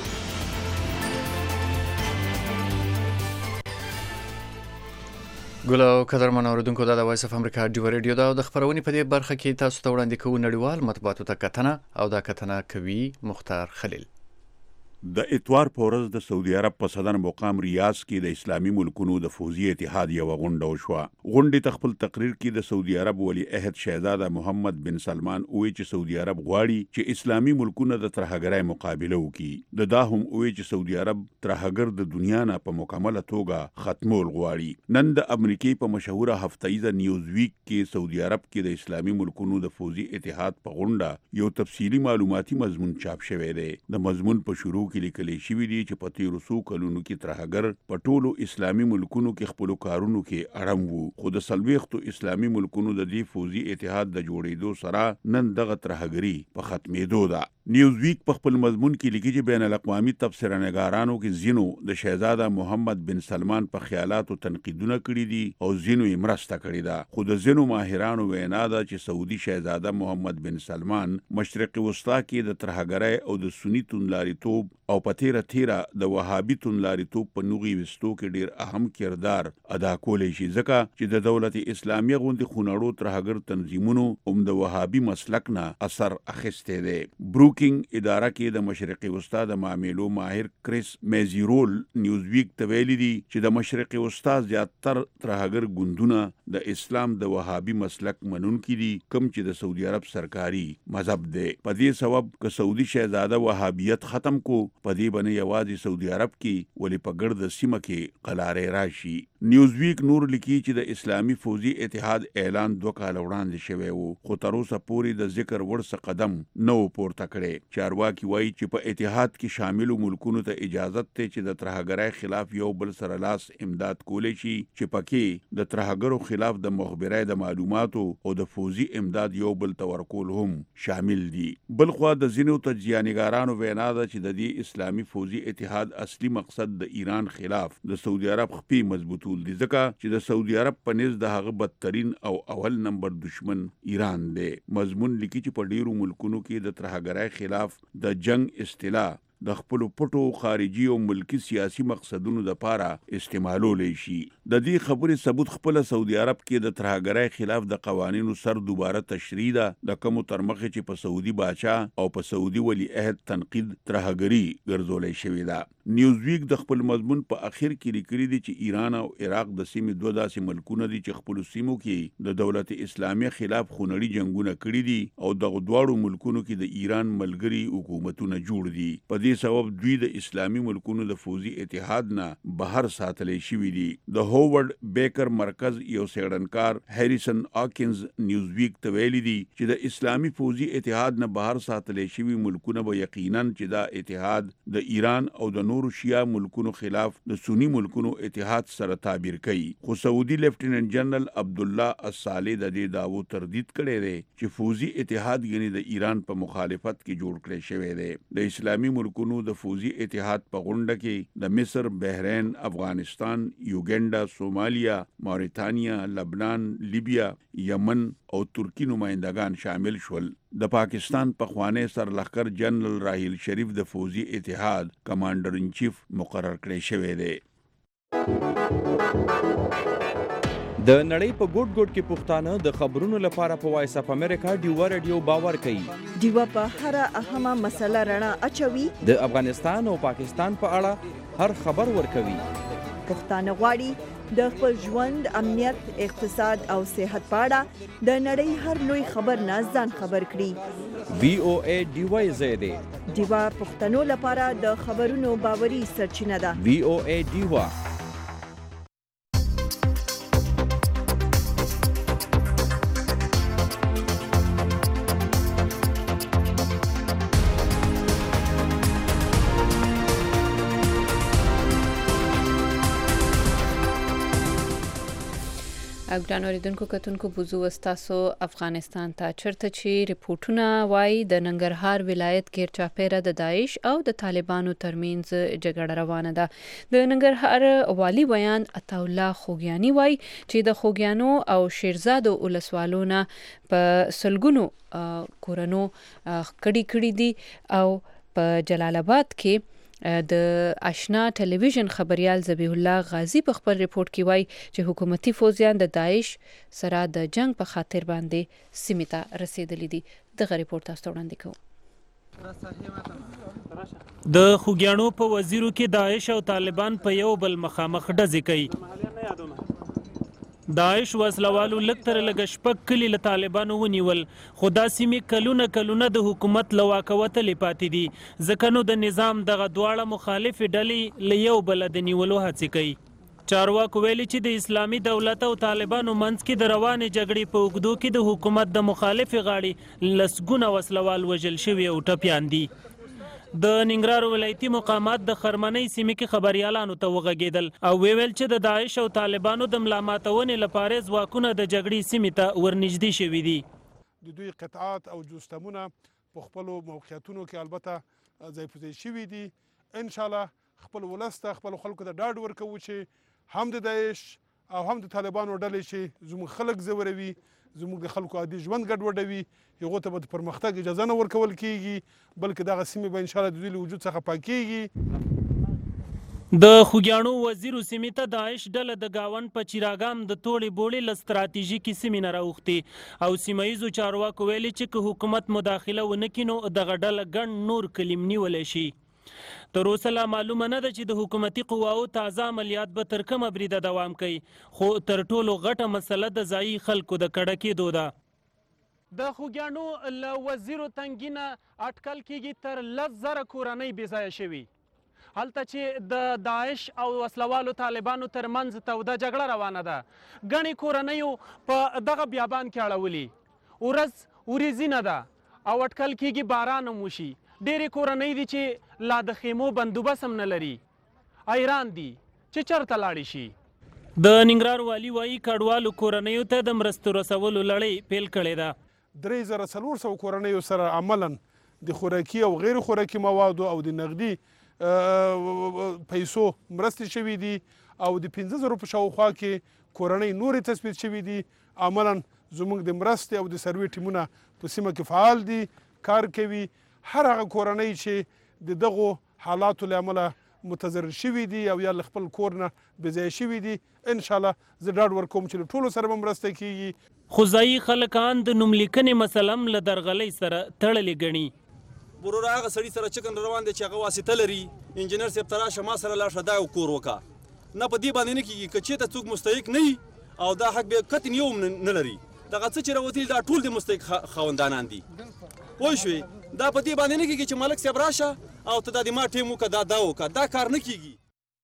ګل او قدرمن اوریدونکو دا د وایس اف امریکا ډیوا ریډیو دا د خبرونې په دې برخه کې تاسو ته وړاندې کوو نړیوال مطبوعاتو ته کتنه او دا کتنه کوي مختار خلیل. د اتوار په ورځ د سعودي عرب په صدر مقام ریاض کې د اسلامي ملکونو د فوزي اتحاد یوه غونډه وشوه. غونډې ته خپل تقریر کې د سعودي عرب ولی عهد شهزاده محمد بن سلمان وویل چې سعودي عرب غواړي چې اسلامي ملکونه د ترهګرۍ مقابله وکړي. د دا هم وویل چې سعودي عرب ترهګر د دنیا نه په مکمله توګه ختمول غواړي. نن د امریکې په مشهوره هفتهیزه نیوز ویک کې سعودي عرب کې د اسلامي ملکونو د فوزي اتحاد په غونډه یو تفصیلي معلوماتي مضمون چاپ شوی دی. د مضمون په شروع کې لیکلی شوي دي چې په تیرو څو کلونو کې ترهګر په ټولو اسلامي ملکونو کې خپلو کارونو کې اړم وو، خو د څلوېښتو اسلامي ملکونو د دې فوزي اتحاد د جوړېدو سره نن دغه ترهګري په ختمېدو ده. نیوز ویک په خپل مضمون کې لیکي چې بین الاقوامي تبصره نګارانو کې ځینو د شهزاده محمد بن سلمان په خیالاتو تنقیدونه کړي دي او ځینو یې مرسته کړې ده، خو د ځینو ماهرانو وینا ده چې سعودي شهزاده محمد بن سلمان مشرق وسطا کې د ترهګرۍ او د سني توندلاریتوب او په تیره تیره د وهابي توندلاریتوب په نوغي وستو کې ډیر اهم کردار ادا کولی شي ځکه چې د دولت اسلامیه غوندي خونړو ترهګر تنظیمونو هم د وهابي مسلک نه اثر اخیستی دی. بروکینګ اداره کې د مشرقي وسطا د معاملو ماهر کریس میزیرول نیوزویک ته ویلي دي چې د مشرقي وسطا زیاتر ترهګر ګوندونه د اسلام د وهابي مسلک منونکي دي کوم چې د سعودي عرب سرکاري مذهب دی. په دې سبب که سعودي شهزاده وهابیت ختم کو په دې باندې یوازې سعودي عرب کې ولې په ګرد سیمه کې قلارې راشي. نیوزویک نور لیکي چې د اسلامي فوزي اتحاد اعلان دوه کال وړاندې شوی وو خو تر اوسه پورې د ذکر وړ قدم نه و پورته کړی. چارواکي وایي چې په اتحاد کې شاملو ملکونو ته اجازه ته چې د ترهګرۍ خلاف یو بل سره لاس امداد کولی شي چې پکې د ترهګرو خلاف د مخبرۍ د معلوماتو او د فوزي امداد یو بل ته ورکول هم شامل دي. بلخوا د ځینو تجزیه‌نګارانو وینا ده چې د دې اسلامي فوزي اتحاد اصلي مقصد د ایران خلاف د سعودي عرب خپې مضبوطول دي ځکه چې د سعودي عرب په نس د هغه بدترین او اول نمبر دشمن ایران دی. مضمون لیکي چې په ډیرو ملکونو کې د ترهګرۍ خلاف د جنگ اصطلاح د خپل پټو خارجي او ملکی سیاسي مقصدونو لپاره استعمالولی شي. د دې خبرې ثبوت خپل سعودي عرب کې د ترهګرۍ خلاف د قوانینو سر دوباره تشریح ده د کوم تر مخه چې په سعودي باچا او په سعودي ولی عہد تنقید ترهګری ګرځولې شوې ده. نیوزویک د خپل مضمون په اخر کې لیکلي دي چې ایران او عراق د سیمې دوه داسې ملکونه دي چې خپل سیمو کې د دولت اسلامیه خلاف خونړي جنگونه کړي دي او دغه دواړو ملکونو کې د ایران ملګري حکومتونه جوړ دي. په دې سبب دوی د اسلامي ملکونو د فوزي اتحاد نه بهر ساتلی شوي دي. د هوورډ بیکر مرکز یو څېړنکار هریسن آکینز نیوزویک ته ویلي دي چې د اسلامي فوزي اتحاد نه بهر ساتلی شوي ملکونه به یقینا چې دا اتحاد د ایران او د نورو شیعه ملکونو خلاف د سنی ملکونو اتحاد سره تعبیر کوي. خو سعودي لیفټیننټ جنرال عبدالله الصالح د دې دعوو تردید کړی دی چې فوزي اتحاد یعنی د ایران په مخالفت کې جوړ کړی شوی دی. د اسلامي ملکونو د فوزي اتحاد په غونډه کې د مصر، بحرین، افغانستان، یوګنډا، سومالیا، موريتانیا، لبنان، لیبیا، یمن او ترکی نمائندگان شامل شول. د پاکستان پخوانی سرلښکر جنرال راحیل شریف د فوزي اتحاد کمانډر ان چیف مقرر کړی شوی دی. د نړۍ په ګوټ ګوټ کې پښتانه د خبرونو لپاره په وایس اف امریکا ډیوا رادیو باور کوي. ډیوا په هر اهمه مسله رڼا اچوي. د افغانستان او پاکستان په اړه هر خبر ورکوي. پښتانه غواړي د خپل ژوند، امنیت، اقتصاد او صحت په اړه د نړۍ هر لوی خبر نه ځان خبر کړي. وی او ای ډیوا زیاده ډیوا پښتنو لپاره د خبرونو باوري سرچینه ده. وی او ای ډیوا. ګران اوریدونکو کتونکو بوزو وستاسو افغانستان ته چرته چې ریپورتونه وایي د ننګرهار ولایت کې چاپیره د داعش او د طالبانو ترمنځ جګړه روانه ده. د ننګرهار والي بیان عطا الله خوګیانی وایي چې د خوګیانو او شیرزادو ولسوالونو په سلګونو کورونو کډی کړی دي او په جلال آباد کې د آشنا ټلویزیون خبريال ذبیح الله غازی په خپل ریپورت کې وایي چې حکومتي فوجیان د داعش سره د جنگ په خاطر باندې سیمې ته رسیدلي دي. دغه ریپورت تاسو وړاندې کوو. د خوګیانو په وزیرو کې داعش او طالبان په یو بل مخامخ ډزې کوي. داعش وسلوالو لږ تر لږه شپږ کلي له طالبانو ونیول، خو دا سیمې کلونه کلونه د حکومت له واکه وتلې پاتې دي، ځکه نو د نظام دغه دواړه مخالفې ډلې له یو بله د نیولو هڅې کوي. چارواکو ویلي چې د اسلامي دولت او طالبانو منځ کې د روانې جګړې په اوږدو کې د حکومت د مخالفې غاړې لسګونه وسلوال وژل شوي او ټپیان دي. د ننګرهار ولایتي مقامات د خرمنۍ سیمې کې خبريالانو ته وغږېدل او ویل چې د داعش او طالبانو د ملا ماتونې لپاره ځواکونه د جګړې سیمې ته ورنږدې شوي دي. د دوی قطعات او جوستمونه په خپلو موقعیتونو کې البته ځای په ځای شوي دي. انشاءالله خپل ولس ته خپل خلکو ته ډاډ ورکوو چې هم د داعش او هم د طالبانو ډلې چې زموږ خلک ځوروي زموږ د خلکو عادي ژوند ګډوډوي، هغو ته به د پرمختګ اجازه نه ورکول کیږي، بلکې دغه سیمې به انشاءالله د دوی له وجود څخه پاکیږي. د خوږیاڼو وزیرو سیمې ته داعش ډله د گاون په چیراګام د توړې بوړې له ستراتیژیکې سیمې نه راوښتې او سیمه ییزو چارواکو ویلي چې که حکومت مداخله ونه کړي نو دغه ډله ګڼ نور کلیم نیولی شي. تر اوسه لا معلومه نه ده چې د حکومتي قواو تازه عملیات به تر کومه بریده دوام کوي، خو تر ټولو غټه مسله د ځایي خلکو د کډه کېدو ده. د خوږیاڼو له وزیرو تنګي نه اټکل کېږي تر لس زره کورنۍ بېځایه شوي، هلته چې د داعش او وسلوالو طالبانو ترمنځ توده جګړه روانه ده. ګڼې کورنیو په دغه بیابان کې اړولي، ورځ وریځینه ده او اټکل کېږي باران هم وشي. ډېرې کورنۍ دي چې لا د خیمو بندوبست هم نه لري، حیران دي چې چېرته لاړې شي. د ننګرهار والي وایي کډوالو کورنیو ته د مرستو رسولو لړۍ پیل کړې ده. درې زره څلور سوه کورنیو سره عملا د خوراکي او غیر خوراکي موادو او د نغدي پیسو مرستې شوي دي او د پنځه زرو په شاوخوا کې کورنۍ نورې تثبیت شوي دي. عملا زموږ د مرستې او د سروې ټیمونه په سیمه کې فعال دي، کار کوي. هر هغه کورنۍ چې د دغو حالاتو له امله متضرر شوي دي او یا له خپل کور نه بېځایه شوي دي، انشاءالله زه ډاډ ورکوم چې له ټولو سره به مرسته کیږي. خو ځایي خلکان د نوملیکنې مسله هم له درغلۍ سره تړلې ګڼي. ورور هغه سړي سره چکن روان دی چې هغه واسطه لري، انجینر صاحب ته راشه ما سره لاړ شه دا یو کور وکړه. نه په دې باندې نه کېږي، که چېرته څوک مستحق نه وي او دا حق بیا قطعا یو هم نه لري، دغه څه چې راوتلي دا ټول د مستحق خاوندانان دي. پوه شوې؟ دا په دې باندې نه کېږي چې ملک صاحب راشه او ته دا د ما ټیم وکړه دا دا وکړه، دا کار نه کېږي.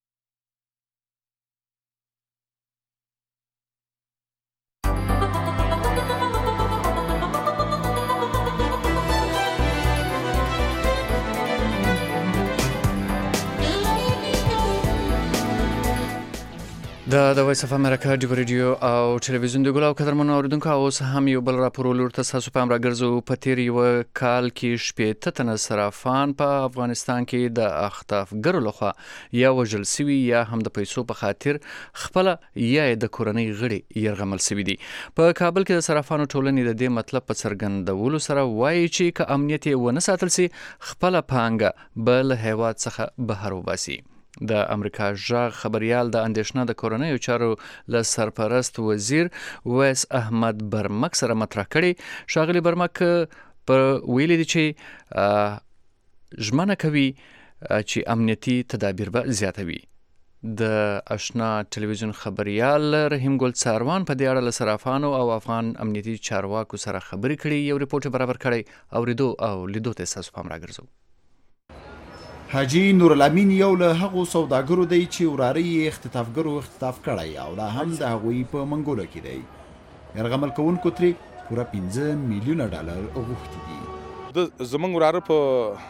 د د وایس اف امریکا ډیو ریډیو او ټلویزیون د ګلاو قدرمنو اوریدونکو اوس هم یو بل راپور ولورته تاسو په امر راګرځو. په تیر یو کال کې شپېته تنه صرافان په افغانستان کې د اختافګرو لخوا یا وژل سوي یا هم د پیسو په خاطر خپل یا د کورنۍ غړي يرغمل سوي دي. په کابل کې د صرافانو ټولنې د دې مطلب په څرګندولو سره وایي چې که امنیت ونه ساتل سي خپل پانګه بل هیواد څخه بهر وباسي. د امریکا ژغ خبريال د اندېښنه د کورنیو چارو له سرپرست وزیر ویس احمد برمک سره مطرح کړي. ښاغلي برمک پر ویلي دي چې ژمنه کوي چې امنیتي تدابیر به زیاتوي. د آشنا ټلویزیون خبريال رحیم ګل څاروان په دې اړه له صرافانو او افغان امنیتي چارواکو سره خبرې کړي، یو ریپورت برابر کړی او ریدو او لیدو ته تاسو پام راګرځو. حاجی نور الامین یو له هغو سوداګرو دی چې وراره یې اختطافګرو اختطاف کړی او لا هم د هغوی په منګولو کې دی. یرغمل کوونکو ترې پوره پنځه میلیونه ډالر غوښتي دي. د زموږ وراره په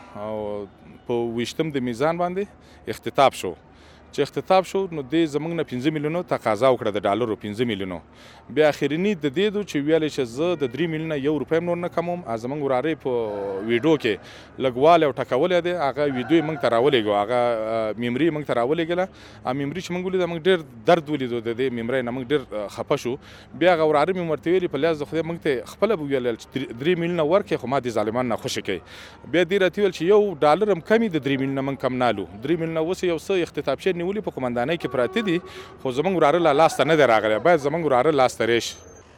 په ویشتم د میزان باندې اختطاف شو. چې اختطاف شو نو د زموږ نه پنځه میلیونو تقاضا وکړه د ډالرو پنځه میلیونو. بیا اخرینی د دې دو چې ویلې چې زه د درې میلیونه یو روپۍ نور نه کموم. زموږ وراره په ویډیو کې لګواله او ټکولې ده، هغه ویډیو موږ ته راولېږو، هغه میموري موږ ته راولېږله. ا میموري چې موږ ولید موږ ډېر درد ولیدو، د دې میموري نه موږ ډېر خپه شو. بیا هغه وراره مې ورته ویلي په لاس د خدای موږ ته خپل ویل چې درې میلیونه ورکې خو ما دې ظالمان نه خوشی کوي. بیا دې راته ویل چې یو ډالر هم کمی د درې میلیونه موږ کم نالو. درې میلیونه وسه یو څه اختطافچې نیولې په قومندانۍ کې پراته دي، خو زموږ وراره لا لاس ته نه دی راغلی، باید زموږ وراره لاس ته راشي.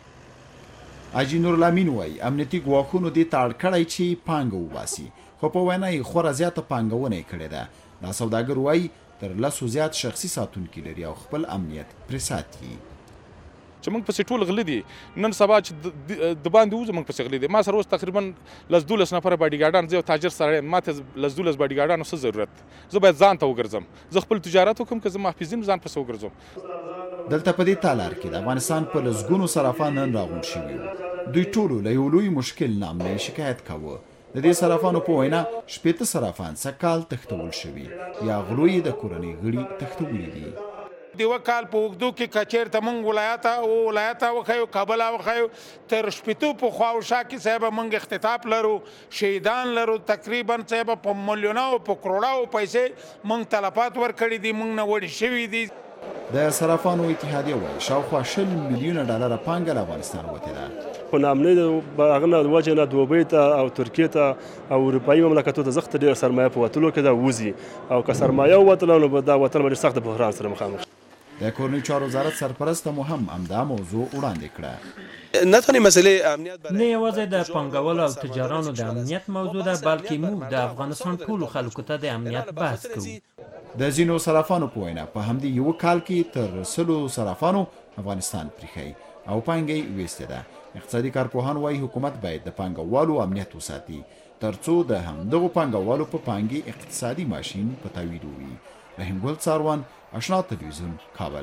حاجي نور الامین وایي امنیتي ګواښونو دې ته اړ کړی چې پانګه وباسي، خو په وینا یې خورا زیاته پانګونه یې کړې ده. دا سوداګر وایي تر لسو زیات شخصي ساتونکي لري او خپل امنیت پرې ساتي. چې موږ پسې ټول غله دي، نن سبا چې د باندې وځو موږ پسې غله دي. ما سره اوس تقریبا لس دولس نفره باډیګارډان، زه یو تاجر سره یم، ما ته لس دولس باډیګارډانو څه ضرورت؟ زه باید ځان ته وګرځم، زه خپل تجارت وکړم، که زه محافظین ځان پسې وګرځم. دلته په دې تالار کې د افغانستان په لسګونو صرافان نن راغونډ شوي وو. دوی ټولو له یو لوی مشکل نه امنیتي شکایت کاوه. د دې صرافانو په وینا شپېته صرافان سږکال تښتول شوي یا غلو یې د کورنۍ غړي تښتولي دي. د یوه کال په اوږدو کې که چېرته موږ ولایته او ولایته وښیو، کابل وښیو، تر شپېتو په خواوشا کې صاحبه موږ اختطاف لرو، شهیدان لرو، تقریبا صاحبه په میلیونو په کروڑاو پیسې موږ تلفات ورکړي دي، موږ نه وړي شوي دي. د صرافانو اتحادیه وایي شاوخوا شل میلیونه ډالره پانګه له افغانستان وتې ده. خو ناامنۍ د هغه نه وجې نه دوبۍ ته او ترکیې ته او اروپایي مملکتو ته زښته ډېره سرمایه په وتلو کې ده وځي او که سرمایه ووتله نو دا وتل به ډېر سخت بحران سره مخامخ. د کورنۍ چارو وزارت سرپرست هم همدا موضوع وړاندې کړه. نه تنها مسئله امنیت نه یوازې د پانګوالو او تجارانو د امنیت موضوع ده بلکې موږ د افغانستان ټولو خلکو ته د امنیت بحث کوو. د ځینو صرافانو په وینا په همدې یو کال کې تر سلو صرافانو افغانستان پریښی او پانګې ویستې ده. اقتصادي کارپوهان وايي حکومت باید د پانګوالو امنیت وساتي ترڅو د همدغو پانګوالو په پانګې اقتصادي ماشین په تاوید وي. رحیم ګل څاروان، آشنا تلویزیون، کابل.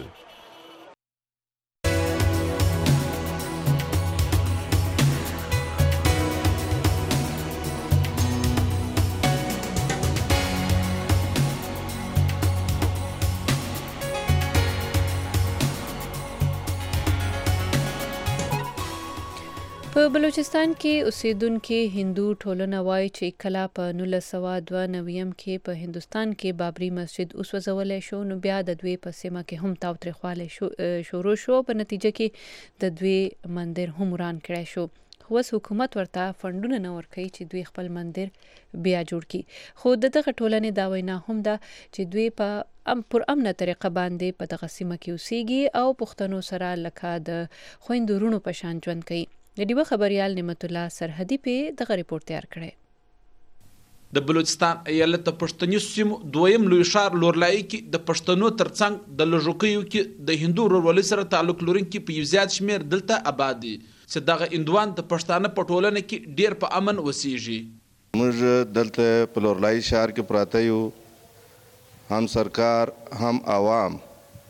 په بلوچستان کې اوسیدونکو هندو ټولنه وایي چې کله په نولس سوه دوه نویم کې په هندوستان کې بابري مسجد وسوځولی شو نو بیا د دوی په سیمه کې هم تاوتریخوالی شروع شو. په نتیجه کې د دوی مندر هم وران کړی شو. خو اوس حکومت ورته فنډونه نه ورکوي چې دوی خپل مندر بیا جوړ کړي. خو د دغه ټولنې دا وینا هم ده چې دوی په ام پر امنه طریقه باندې په دغه سیمه کې اوسیږي او پښتنو سره لکه د خویندو وروڼو په شان ژوند کوي. د ډیوه خبريال نعمت الله سرحدي په دغه ریپورت تیار کړی. د بلوچستان ایالت د پښتنیزو سیمو دویم لوی ښار لورلایي کې د پښتنو ترڅنګ د لږکیو کې د هندو ورورولۍ سره تعلق لرونکي په یو زیات شمېر دلته آباد دي چې دغه هندوان د پښتانه په ټولنه کې ډېر په امن اوسیږي. موږ دلته په لورلایي ښار کې پراته یو، هم سرکار هم عوام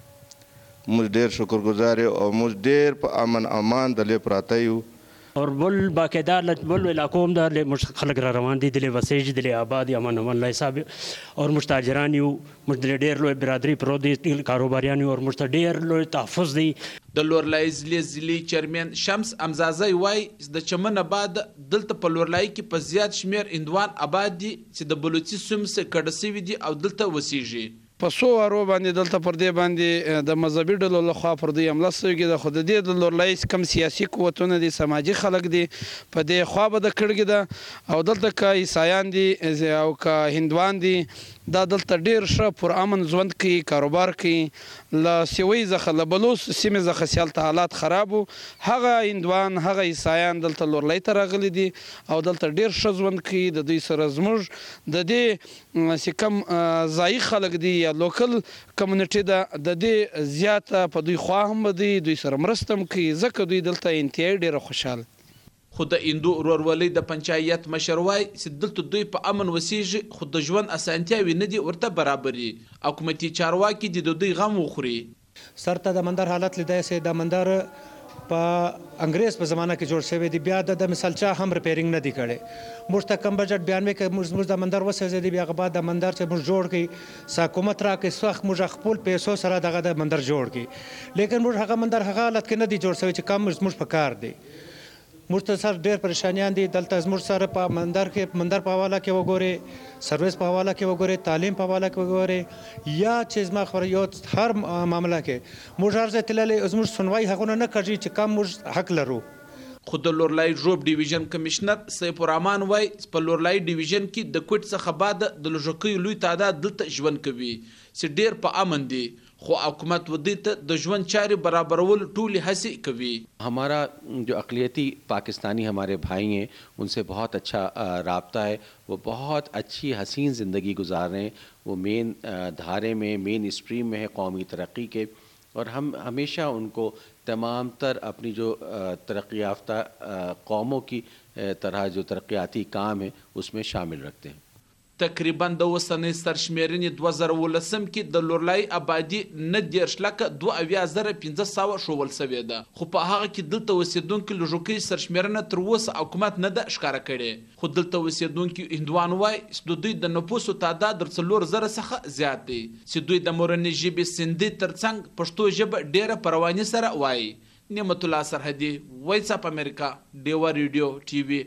موږ ډېر شکرګزار یو او موږ ډېر په امن امان دلې پراته یو. اور بل باقاعده بل علاقوں میں مش خلق را روان دي دلې وسیج دلې آباد امن امن الله صاحب اور مستاجران یو مش دلې ډېر لوی برادری پرو دي کاروباریان اور مش ډېر لوی تحفظ دي. د لورلای ضلع ضلعي چیرمن شمس امزازی وای د چمن آباد دلته په لورلای کې په زیات شمیر هندوان آباد دي چې د بلوچي سیمې څخه کډه سوي دي او دلته وسیږي. په څو وارو باندې دلته پر دې باندې د مذهبي ډلو لخوا پر دوی حمله سوې ده. خو د دې د لورلای کم سیاسي قوتونه دي، سماجي خلک دي، په دې خوا به د کړګي ده او دلته که عیسایان دي او که هندوان دي دا دلته ډېر ښه پر امن ژوند کوي، کاروبار کوي. له سیوۍ څخه له بلوچ سیمې څخه سیالته حالات خراب وو، هغه هندوان هغه عیسایان دلته لورلای ته راغلي دي او دلته ډېر ښه ژوند کوي. د دوی سره زموږ د دې چې کوم ځایي خلک دي یا لوکل کمیونټي ده د دې زیاته په دوی خوا هم دي، دوی سره مرسته هم کوي ځکه دوی دلته انتهایی ډېره خوشحاله. خو د هندو ورورولۍ د پنچایت مشر وای چې دلته دوی په امن وسیږي خو د ژوند اسانتیاوې نه دي ورته برابري. حکومتي چارواکي دي د دوی غم وخوري. سرته د مندر حالت لیدای سي د مندر په انګریز په زمانہ کې جوړ شوی دی، بیا د مثالچا هم ریپیرینګ نه دی کړي. موږ ته کم بجټ بیان کې موږ د مندر وسه دی، بیا بعد د مندر چې موږ جوړ کړي حکومت را کې سخت موږ خپل پیسو سره دغه د مندر جوړ کړي، لیکن موږ هغه مندر هغه حالت کې نه دی جوړ شوی چې کم موږ په کار دی. موږ ته سر ډېر پریشانیان دي دلته زموږ سره په مندر کې مندر په حواله کې وګورئ، سرویس په حواله کې وګورئ، تعلیم په حواله کې وګورئ، یا چې زما خبره یو هر معامله کې موږ هر ځای تللی زموږ سنوای هغونه نه کوي چې کم موږ حق لرو. خو د لورلای ژوب ډیویژن کمشنر سیف الرحمن وای په لورلای ډیویژن کې د کوټ څخه بعد د لږکیو لوی تعداد دلته ژوند کوي چې ډېر په امن دي. خو حکومت ودی ته د ژوند چارې برابرول ټولې هڅې کوي. हमारा जो अक़लियती पाकिस्तानी हमारे भाई हैं उनसे बहुत अच्छा राब्ता है, वो बहुत अच्छी हसीन ज़िंदगी गुजार रहे हैं, वो मेन धारे में मेन स्ट्रीम में है कौमी तरक्की के, और हम हमेशा उनको तमाम तर अपनी जो तरक्की याफ्ता कौमों की तरह जो तरक्याती काम है उसमें शामिल रखते हैं. تقریبا د وسنۍ سرشمیرنې دوه زره ولسم کې د لورلای آبادي نه دېرش لکه دوه اویا زره پنځه سوه ښوول سوې ده. خو په هغه کې دلته اوسېدونکي لږکۍ سرشمیرنه تر اوسه حکومت نه ده ښکاره کړې. خو دلته اوسېدونکي هندوان وایي چې د دوی د نفوسو تعداد تر څلور زره څخه زیات دی، چې دوی د مورنۍ ژبې سندي ترڅنګ پښتو ژبه ډېره په رواني سره وایي. نعمت الله سرحدي، وایس اپ امریکا، ډیوا ریډیو ټي وي.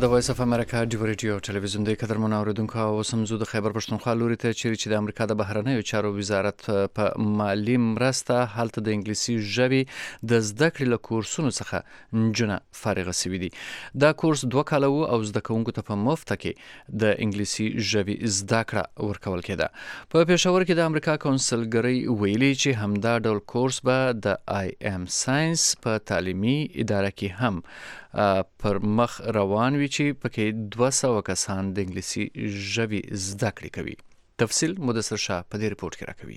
د وایس اف امریکا د ریډیو ټلویزیون د قدرمن اوریدونکو او سمزو د خیبر پښتونخوا لوري ته چیرې چې د امریکا د بهرنیو چارو وزارت په مالی مرسته هلته د انګلیسي ژبې د زده کړې له کورسونو څخه نجونه فارغه شوي دي. دا کورس دوه کاله و او زده کوونکو ته په مفته کې د انګلیسي ژبې زده کړه ورکول کېده. په پېښور کې د امریکا کونسلګرۍ ویلي چې همدا ډول کورس به د آی ایم ساينس په تعلیمي اداره کې هم پر مخ روان وي چې پکې دوه سوه کسان د انګلیسي ژبې زده کړې کوي. تفصیل مدثر شاه په دې رپورټ کې راکوي.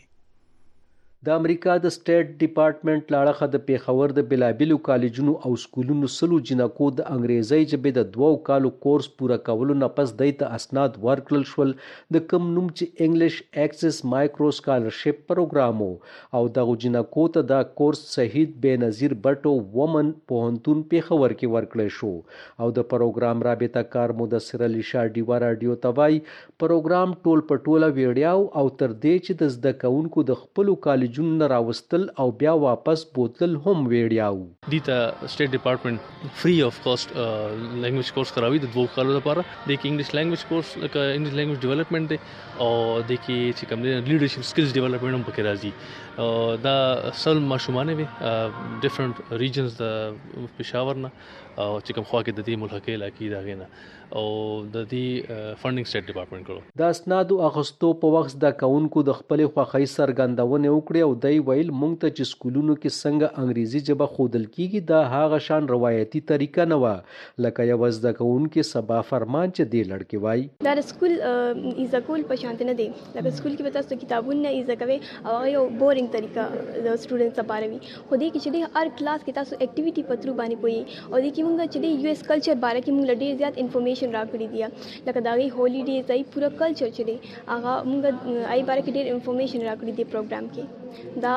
د امریکا د سټیټ ډپارټمنټ لاړه د پیښور د بلابلو کالجونو او سکولونو سلو جنکو د انګریزي ژبې د دوو کالو کورس پوره کولو نه پس دای ته اسناد ورکړل شول د کم نوم چې انګلیش اکسس مایکرو سکالرشپ پروګرام او دغه جنکو ته دا کورس شهید بېنظیر بټو ومن پوهنتون پیښور کې ورکړل شو او د پروګرام رابطه کار مدثر علی شاه ډیوا رادیو توای پروګرام ټول پټوله ویډیو او تر دې چې د زده کوونکو د خپل کالج جون راوستل او بیا واپس بوتل هم ویډیو دیتا سټیټ ډپارټمنټ فری اف کاست لینګویج کورس کراوي د دوه کالو لپاره د انګلیش لینګویج کورس لکه انګلیش لینګویج ډیولپمنٹ دی او د کې چې کوم لیډرشپ سکلز ډیولپمنٹ هم پکې راځي. دا سل ماشومان وي ډیفرنٹ ریجنز د پېښور نه او چې کوم خوا کې د دې ملک علاقې دا غنه او د دې فندینګ سټیټ ډپارټمنټ کړو. د اسنادو اغستو په وخت د کاونکو د خپل خوښۍ سرګندونه وکړي او دای ویل مونږ ته چې سکولونو کې څنګه انګریزي ژبه خودل کیږي دا هغه شان روایتي طریقه نه و لکه یو زده کوونکو سبا فرمان چې دی لړکی وای دا سکول ایز کول په شانت نه دی لکه سکول کې تاسو کتابونه ایز کوي او یو بورینګ طریقه د سټوډنټس لپاره وي خو دې کې چې هر کلاس کې تاسو اکټیویټي پترو باندې پوي او دې کې مونږ چې یو اس کلچر باره کې مونږ ډېر زیات انفارمیشن راکړي دي لکه دا غي هولیډیز ای پورا کلچر چې دی هغه مونږ ای باره کې ډېر انفارمیشن راکړي دي پروګرام کې دا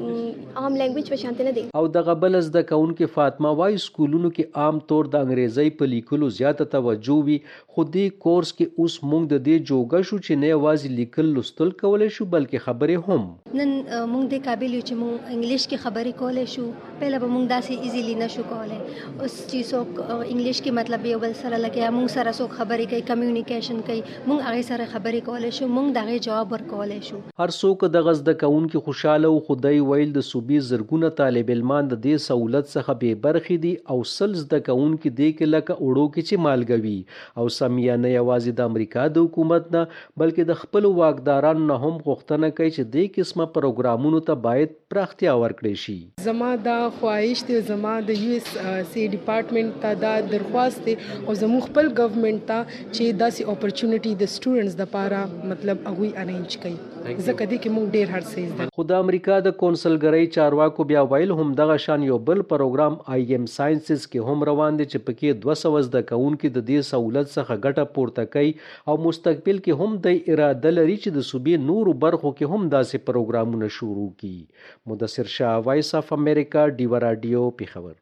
عام لینګویج په شانت نه دی. او دغه بل زده کوونکو فاطمه وای سکولونو کې عام طور د انګریزي په لیکلو زیاته توجه وي خو دې کورس کې اوس مونږ د دې جوګه شو چې نه یوازې لیکل لوستل کولای شو بلکې خبرې هم نن مونږ د قابل یو چې مونږ انګلیش کې خبرې کولای شو پهله به مونږ داسې ایزیلی نشو کولای اوس چې څوک انګلیش کې مطلب یو بل سره لکه مونږ سره څوک خبرې کوي کمیونیکیشن کوي مونږ هغه سره خبرې کولای شو مونږ دغه جواب ورکولای شو. هر څوک دغه زده کوونکو خوشاله او خدای ویل د صوبې زرګونه طالب علمان د دې سہولت څخه به برخې دي او سل زده کوونکو دې کې لکه وړو کې چې مالګوي او سمیه نه یوازې د امریکا د حکومت نه بلکې د خپل واکدارانو نه هم غوښتنه کوي چې دې قسمه پروګرامونو ته باید پراختیا ورکړي شي. زما دا خواهش دی زما د یو اس سی ډپارټمنټ ته دا درخواست دی او زموږ خپل ګورنمنت ته چې داسې اپورچونټی د سټوډنټس لپاره مطلب هغوی ارینج کړي ځکه دې کې موږ ډېر هر څه زده. خو د امریکا د کونسلګرۍ چارواکو بیا ویل هم دغه شان یو بل پروګرام آی ایم ساينسز کې هم روان دي چې پکې دوه سوه زده کوونکي د دې سہولت څخه ګټه پورته کوي او مستقبل کې هم د اراده لري چې د صوبې نورو برخو کې هم داسې پروګرامونه شروع کړي. مدثر شاه وایس اف امریکا ډیوا رادیو پیښور.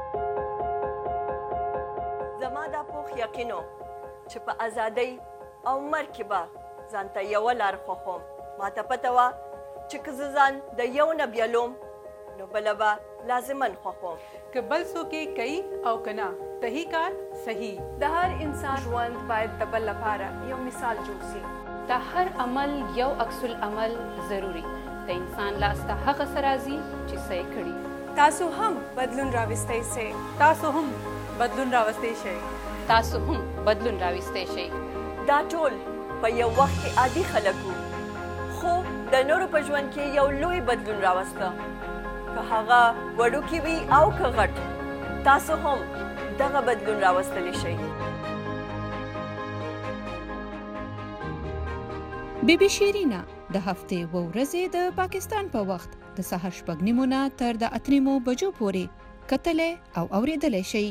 زما دا پوخ یقینو چې په ازادۍ او مرګ کې به ځانته یوه لار خوښوم ما ته پته وه چې که زه ځان د یو نه بیلوم نو بله به لازماً خوښوم که بل څوک یې کوي او که نه صحیح کار صحیح. د هر انسان ژوند باید د بل لپاره یو مثال جوړ سي. د هر عمل یو عکس العمل ضروري د انسان لاس ته هغه څه راځي چې څه یې کړي. تاسو هم بدلون راوستی سئ. تاسو هم بدلون راوستی شئ. تاسو هم بدلون راوستی شئ. دا ټول په یو وخت کې عادي خلک وو خو د نورو په ژوند کې یو لوی بدلون راوسته که هغه وړوکی وي او که غټ تاسو هم دغه بدلون راوستلی شئ. بی بی شیرینا د هفتې و ورځې د پاکستان په وخت د سهار شپږ نیمو نه تر د اته نیمو بجو پورې کتلی او اوریدلی شئ.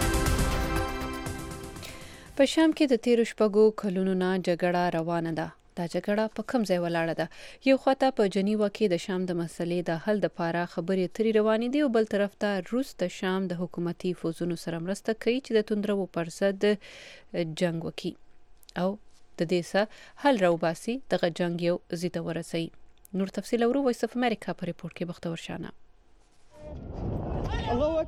په شام کې د تیرو شپږو کلونو نه جګړه روانه ده. دا جګړه په کوم ځای ولاړه ده. یو خواته په جنیوا کې د شام د مسلې د حل لپاره خبرې اترې روانې دي او بل طرف ته روس د شام د حکومتي فوزونو سره مرسته کوي چې د توندرو پر ضد جنگ وکړي او د دې سره حل راوباسي دغه جنگ یو ځای ته ورسوي. نور تفصیل اورو وایس اف امریکا په ریپورت کې بختور شانه. الله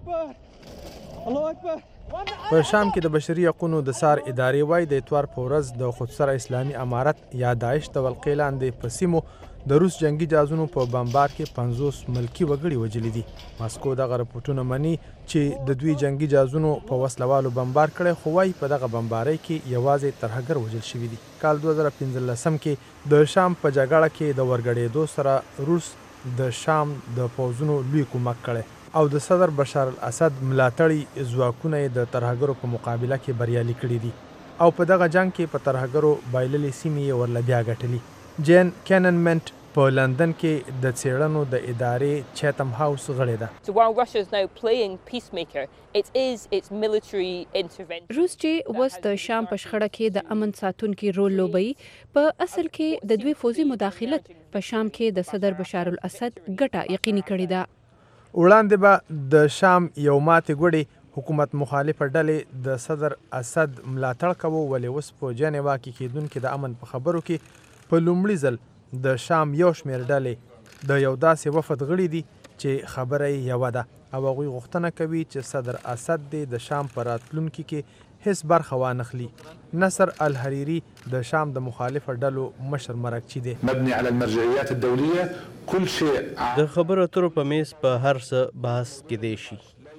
اکبر الله اکبر. په شام کې د بشري حقوقو د سار ادارې وایي د اتوار په ورځ د خودسره اسلامي امارت یا داعش د ولقې لاندې په سیمو د روس جنگي جهازونو په بمبار کې پنځوس ملکي وګړي وژلي دي. ماسکو دغه رپورټونه مني چې د دوی جنگي جهازونو په وسلوالو بمبار کړی، خو وایي په دغه بمبارۍ کې یوازې ترهګر وژل شوي دي. کال دوه زره پنځلسم کې د شام په جګړه کې د ورګډېدو سره روس د شام د پوځونو لوی کومک کړی او د صدر بشار الاسد ملاتړي ځواکونه د ترهګرو په مقابله کې بریالي کړي دي او په دغه جنگ کې په ترهګرو بایللې سیمې یې ورله بیا ګټلي. جین کیننمنټ په لندن کې د څېړنو د ادارې چیتم هاوس غړې ده. So while Russia is now playing peacemaker, it is its military intervention. روس چې وس د شام په شخړه کې د امن ساتونکي رول لوبوي، په اصل کې د دوی فوزي مداخلت په شام کې د صدر بشار الاسد ګټه یقیني کړې ده. وړاندې به د شام یو ماتې ګوډې حکومت مخالفه ډلې د صدر اسد ملاتړ کوو، ولې اوس په جنیوا کې کېدونکې د امن په خبرو کې په لومړي ځل د شام یو شمېر ډلې د یو داسې وفد غړي دي چې خبره یې یوه ده او هغوی غوښتنه کوي چې صدر اسد دې د شام په راتلونکي کې هیڅ برخه وانخلي. نصر الحریری د شام د مخالفه ډلو مشر مرکچی دی. مبني على المرجعيات الدوليه كل شيء د خبرو اترو په میز په هر څه بحث کېدی شي.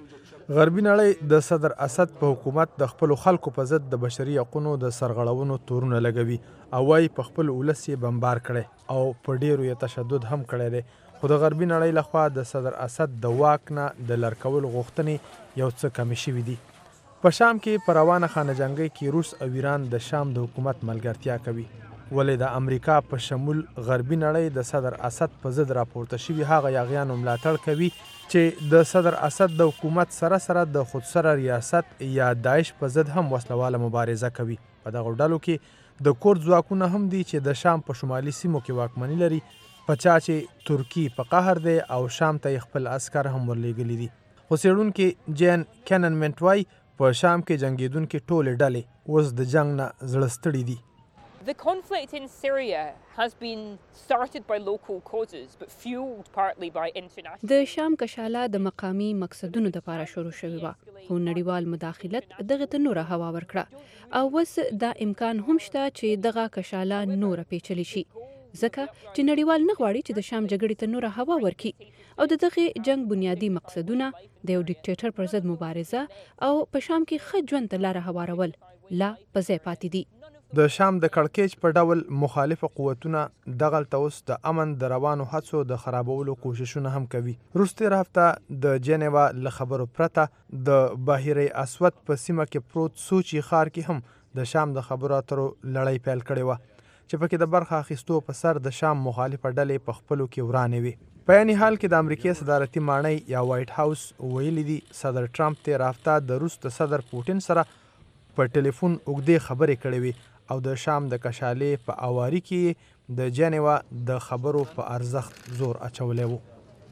غربي نړۍ د صدر اسد په حکومت د خپلو خلکو په ضد د بشري حقوقو د سرغړونو تورونه لګوي او وايي په خپل ولس یې بمبار کړی او په ډیرو یې تشدد هم کړی دی. خو د غربي نړۍ لخوا د صدر اسد د واک نه د لرکولو غوښتنې یو څه کمې شوي دي. په شام کې په روانه خانه جنګۍ کې روس او ایران د شام د حکومت ملګرتیا کوي، ولې د امریکا په شمول غربي نړۍ د صدر اسد په ضد راپورته شوي هغه یاغیانو ملاتړ کوي چې د صدر اسد د حکومت سره سره د خودسره ریاست یا داعش په ضد هم وسلواله مبارزه کوي. په دغو ډلو کې د کورد ځواکونه هم دي چې د شام په شمالي سیمو کې واکمني لري، په چا چې ترکی په قهر دی او شام ته خپل عسکر هم ورلېږلي دي. خو څېړونکي جین کیننمنټ وایي په شام کې جنگیدونکي ټولې ډلې اوس د جنگ نه زړه ستړي دي. The conflict in Syria has been started by local causes but fueled partly by international. د شام کشاله د مقامی مقصدونو لپاره شروع شوې وه، خو نړیوال مداخلت دغه ته نوره هوا ورکړه او اوس دا امکان هم شته چې دغه کشاله نوره پیچلې شي، ځکه چې نړیوال نه غواړي چې د شام جګړې ته نوره هوا ورکړي او د دغه جنگ بنیادی مقصدونه د یو ډیکټیټر پر ضد مبارزه او په شام کې ښه ژوند ته لاره هوارول لا په ځای پاتې دي. د شام د کړکېچ په ډول مخالفه قوتونه دغلته اوس د امن د روانو هڅو د خرابولو کوششونه هم کوي. روس تېره هفته د جنیوا له خبرو پرته د بحیره اسود په سیمه کې پروت سوچي ښار کې هم د شام د خبرو اترو لړۍ پیل کړې وه چې پکې د برخه اخیستو په سر د شام مخالفه ډلې په خپلو کې ورانې وي. په یعنې حال کې د امریکې صدارتي ماڼۍ یا وایټ هاوس ویلي دي صدر ټرمپ تېره هفته د روس د صدر پوټین سره په ټلیفون اوږدې خبرې کړې وي او د شام د کشالې په اواري کې د جنیوا د خبرو په ارزښت زور اچولی و.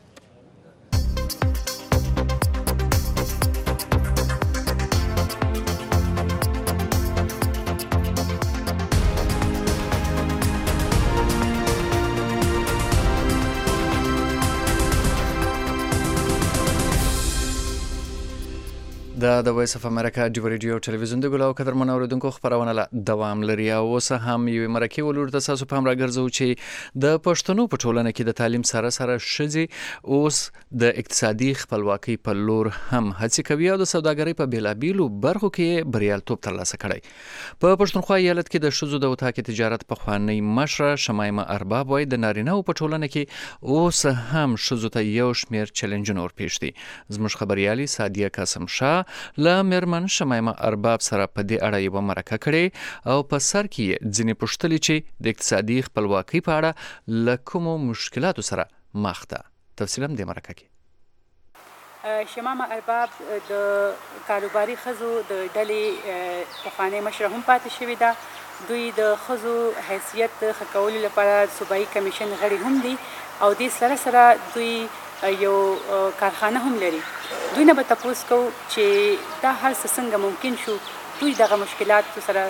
دا د وایس اف امریکا ډیو ریډیو ټلویزیون د ګلاو قدر منوریدونکو خبرونه له دوام لري او اوس هم یو مرکه ولور د تاسو په امر ګرځو چې د پښتنو په ټولنه کې د تعلیم سره سره شځې اوس د اقتصادي خپلواکۍ په لور هم هڅه کوي او د سوداګرۍ په بیلابیلو برخو کې بریالیتوب ترلاسه کړي. په پښتونخوا ایالت کې د شذو د وتاکې تجارت په خوانی مشره شمایمه ارباب وای د نارینه په ټولنه کې اوس هم شذو ته یو شمیر چیلنجونه ورپېښ دي. زموږ خبريالي سادیه قاسم شاه له مېرمن شمایمه ارباب سره په دې اړه یوه مرکه کړې او په سر کې یې ځینې پوښتلې چې د اقتصادي خپلواکۍ په اړه له کومو مشکلاتو سره مخ ده. تفصیل هم دې مرکه کې شمامه ارباب د کاروباري ښځو د ډلې پخوانۍ مشره هم پاتې شوې ده. دوی د ښځو حیثیت د ښه کولو لپاره صوبایي کمیشن غړي هم دي او دې سره سره دوی یو کارخانه هم لري. دوی نه به تپوس کوو چې دا هر څه څنګه ممکن شو، دوی دغه مشکلاتو سره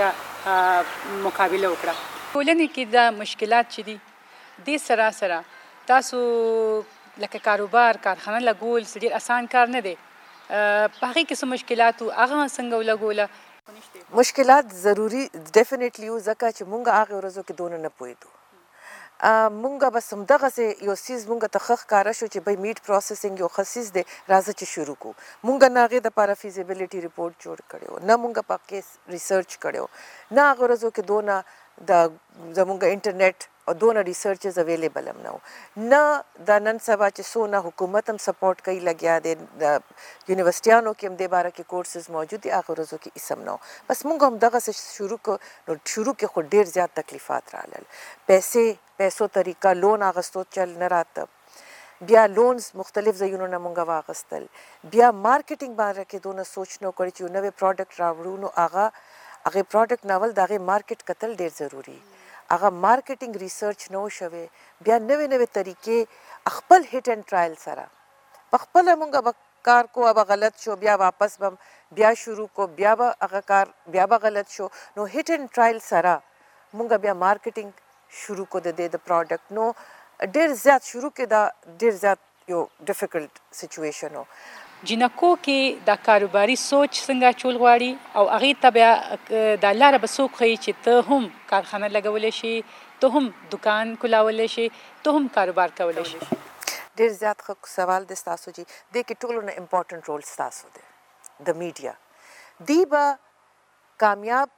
څنګه مقابله وکړه. ټولنې کې دا مشکلات چې دي دې سره سره تاسو لکه کاروبار کارخانه لګول ډېر اسان کار نه دی، په هغې کې څه مشکلات وو هغه څنګه ولګوله؟ مشکلات ضروري ډیفینټلی وو ځکه چې مونږ هغې ورځو کې دونه نه پوهېدو. مونږ بس همدغسې یو څیز مونږ ته ښه ښکاره شو چې بھئی میټ پروسیسنګ یو ښه څیز دی، راځه چې شروع کړو. مونږ نه هغې دپاره فیزیبیلیټي رپورټ جوړ کړی و، نه مونږ په هغې ریسرچ کړی و، نه هغه ورځو کې دونه د زمونږ انټرنیټ او دونه ریسرچز اویلیبل هم نه و، نه د نن سبا چې څونه حکومت هم سپورټ کوي لګیا دی، د یونیورسټیانو کې هم دې باره کې کورسز موجود دي، هغه ورځو کې هېڅ هم نه و. بس مونږ همدغسې شروع کړو. نو شروع کې خو ډېر زیات تکلیفات رالل، پیسې پیسو طریقه لون اخیستو چل نه راته، بیا لونز مختلف ځایونو نه مونږ واخیستل، بیا مارکیټینګ باندې کې دونه سوچ نه کړی چې یو نوی پروډکټ راوړو نو هغه هغې پروډکټ ناول د هغې مارکیټ کتل ډېر ضروري، هغه مارکیټینګ ریسرچ نه و شوی. بیا نوې نوې طریقې خپل هټ اینډ ټرایل سره په خپله مونږ به کار کو، هغه غلط شو بیا واپس به بیا شروع کو، بیا به هغه کار بیا به غلط شو. نو هټ اینډ ټرایل سره مونږ بیا مارکیټینګ شروع کو د دې د پروډکټ. نو ډېر زیات شروع کې دا ډېر زیات یو ډیفیکلټ سچویشن و. جنکو کې دا کاروباري سوچ څنګه چول غواړي او هغې ته بیا دا لاره به څوک ښیي چې ته هم کارخانه لګولی شي، ته هم دکان کولولی شي، ته هم کاروبار کولی شي. ډېر زیات ښه سوال دی ستاسو جي. دې کې ټولو نه امپورټنټ رول ستاسو دی د میډیا. دی به کامیاب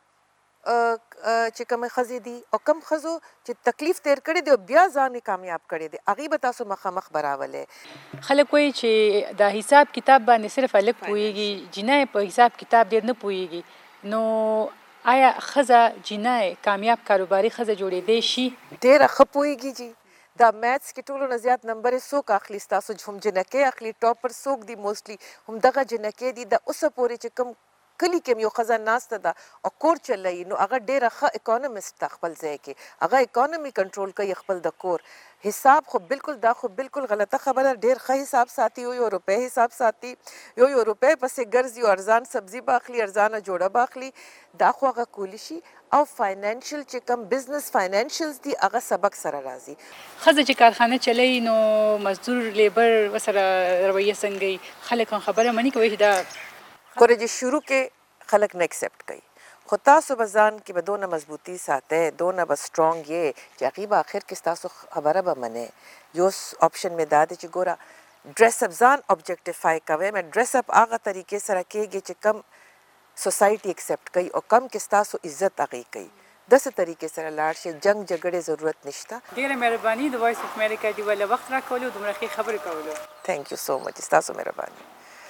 چې کومې ښځې دي او کم ښځو چې تکلیف تیر کړی دی او بیا ځان یې کامیاب کړی دی، هغې به تاسو مخامخ براولی. خلک وایي چې دا حساب کتاب باندې صرف هلک پوهېږي، جینۍ په حساب کتاب ډېر نه پوهېږي. نو آیا ښځه جینۍ کامیاب کاروباري ښځه جوړېدی شي؟ ډېره ښه پوهېږي جي. دا میتھس کې ټولو نه زیات نمبر یې څوک اخلي؟ ستاسو هم جنکۍ اخلي، ټاپر څوک دي؟ موسټلی همدغه جنکۍ دي. د اوسه پورې چې کوم کلی کې یو ښځه ناسته ده او کور چلوي نو هغه ډېره ښه اکانومسټ ده خپل ځای کې، هغه اکانومي کنټرول کوي خپل د کور. حساب خو بالکل دا خو بالکل غلطه خبره، ډېر ښه حساب ساتي، یو یو روپۍ حساب ساتي، یو یو روپۍ پسې ګرځي او ارزان سبزي به اخلي، ارزانه جوړه به اخلي. دا خو هغه کولی شي. او فاینانشل چې کوم بزنس فاینانشلز دي هغه سبق سره راځي. ښځه چې کارخانه چلوي نو مزدور لیبر ورسره رویه څنګه وي؟ خلک هم خبره مني کوي چې دا ګوره چې شروع کې خلک نه اکسپټ کوي، خو تاسو به ځان کې به دونه مضبوطي ساتئ، دونه به سټرانګ یې چې هغې به آخر کې ستاسو خبره به منئ. یو آپشن مې دا دی چې ګوره ډریس اپ ځان اوبجیکټیفای کوئ. مې ډریس اپ هغه طریقې سره کېږي چې کم سوسایټي اکسپټ کوي او کم کې ستاسو عزت هغې کوي. داسې طریقې سره لاړ شئ، جنګ جګړې ضرورت نشته. ډېره مهرباني د وایس اف امریکا دې ولې وخت راکولو، دومره ښې خبرې کولو. تھینک یو سو مچ، ستاسو مهرباني.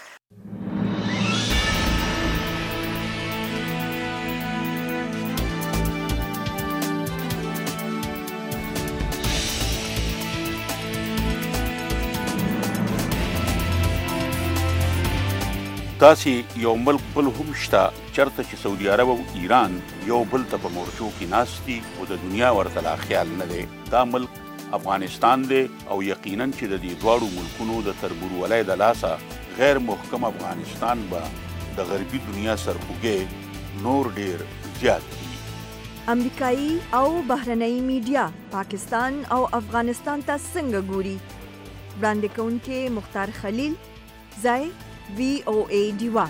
داسې یو ملک بل هم شته چېرته چې سعودي عرب او ایران یو بل ته په مورچو کې ناست دي او د دنیا ورته لا خیال نه دی. دا ملک افغانستان دی او یقینا چې د دې دواړو ملکونو د تربورولۍ د لاسه غیر محکم افغانستان به د غربي دنیا سرخوږی نور ډیر زیات دي. امریکایي او بهرنۍ میډیا پاکستان او افغانستان ته څنګه ګوري؟ وړاندې کوونکې مختار خلیل، ځای وی او ای ډیوا.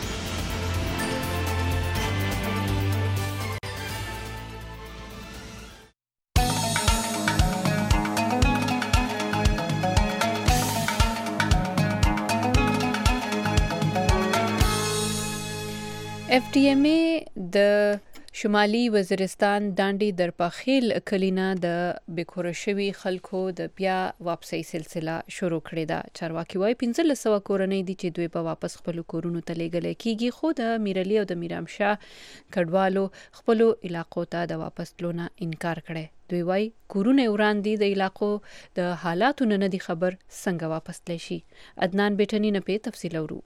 اف ډي ام ای د شمالي وزیرستان دانډي درپاخیل کلینا د بیکوره شوي خلکو د بیا واپسۍ سلسله شروع کړې ده. چارواکي وایي پنځلس سوه کورنۍ دي چې دوی به واپس خپلو کورونو ته لیږلی کېږي، خو د میرعلي او د میرامشاه کډوالو خپلو علاقو ته د واپس تلو نه انکار کړی. دوی وايي کورونه وران دي، د علاقو د حالاتو نه دي خبر څنګه واپس تللی شي. عدنان بیٹنی نه په تفصیل اورو.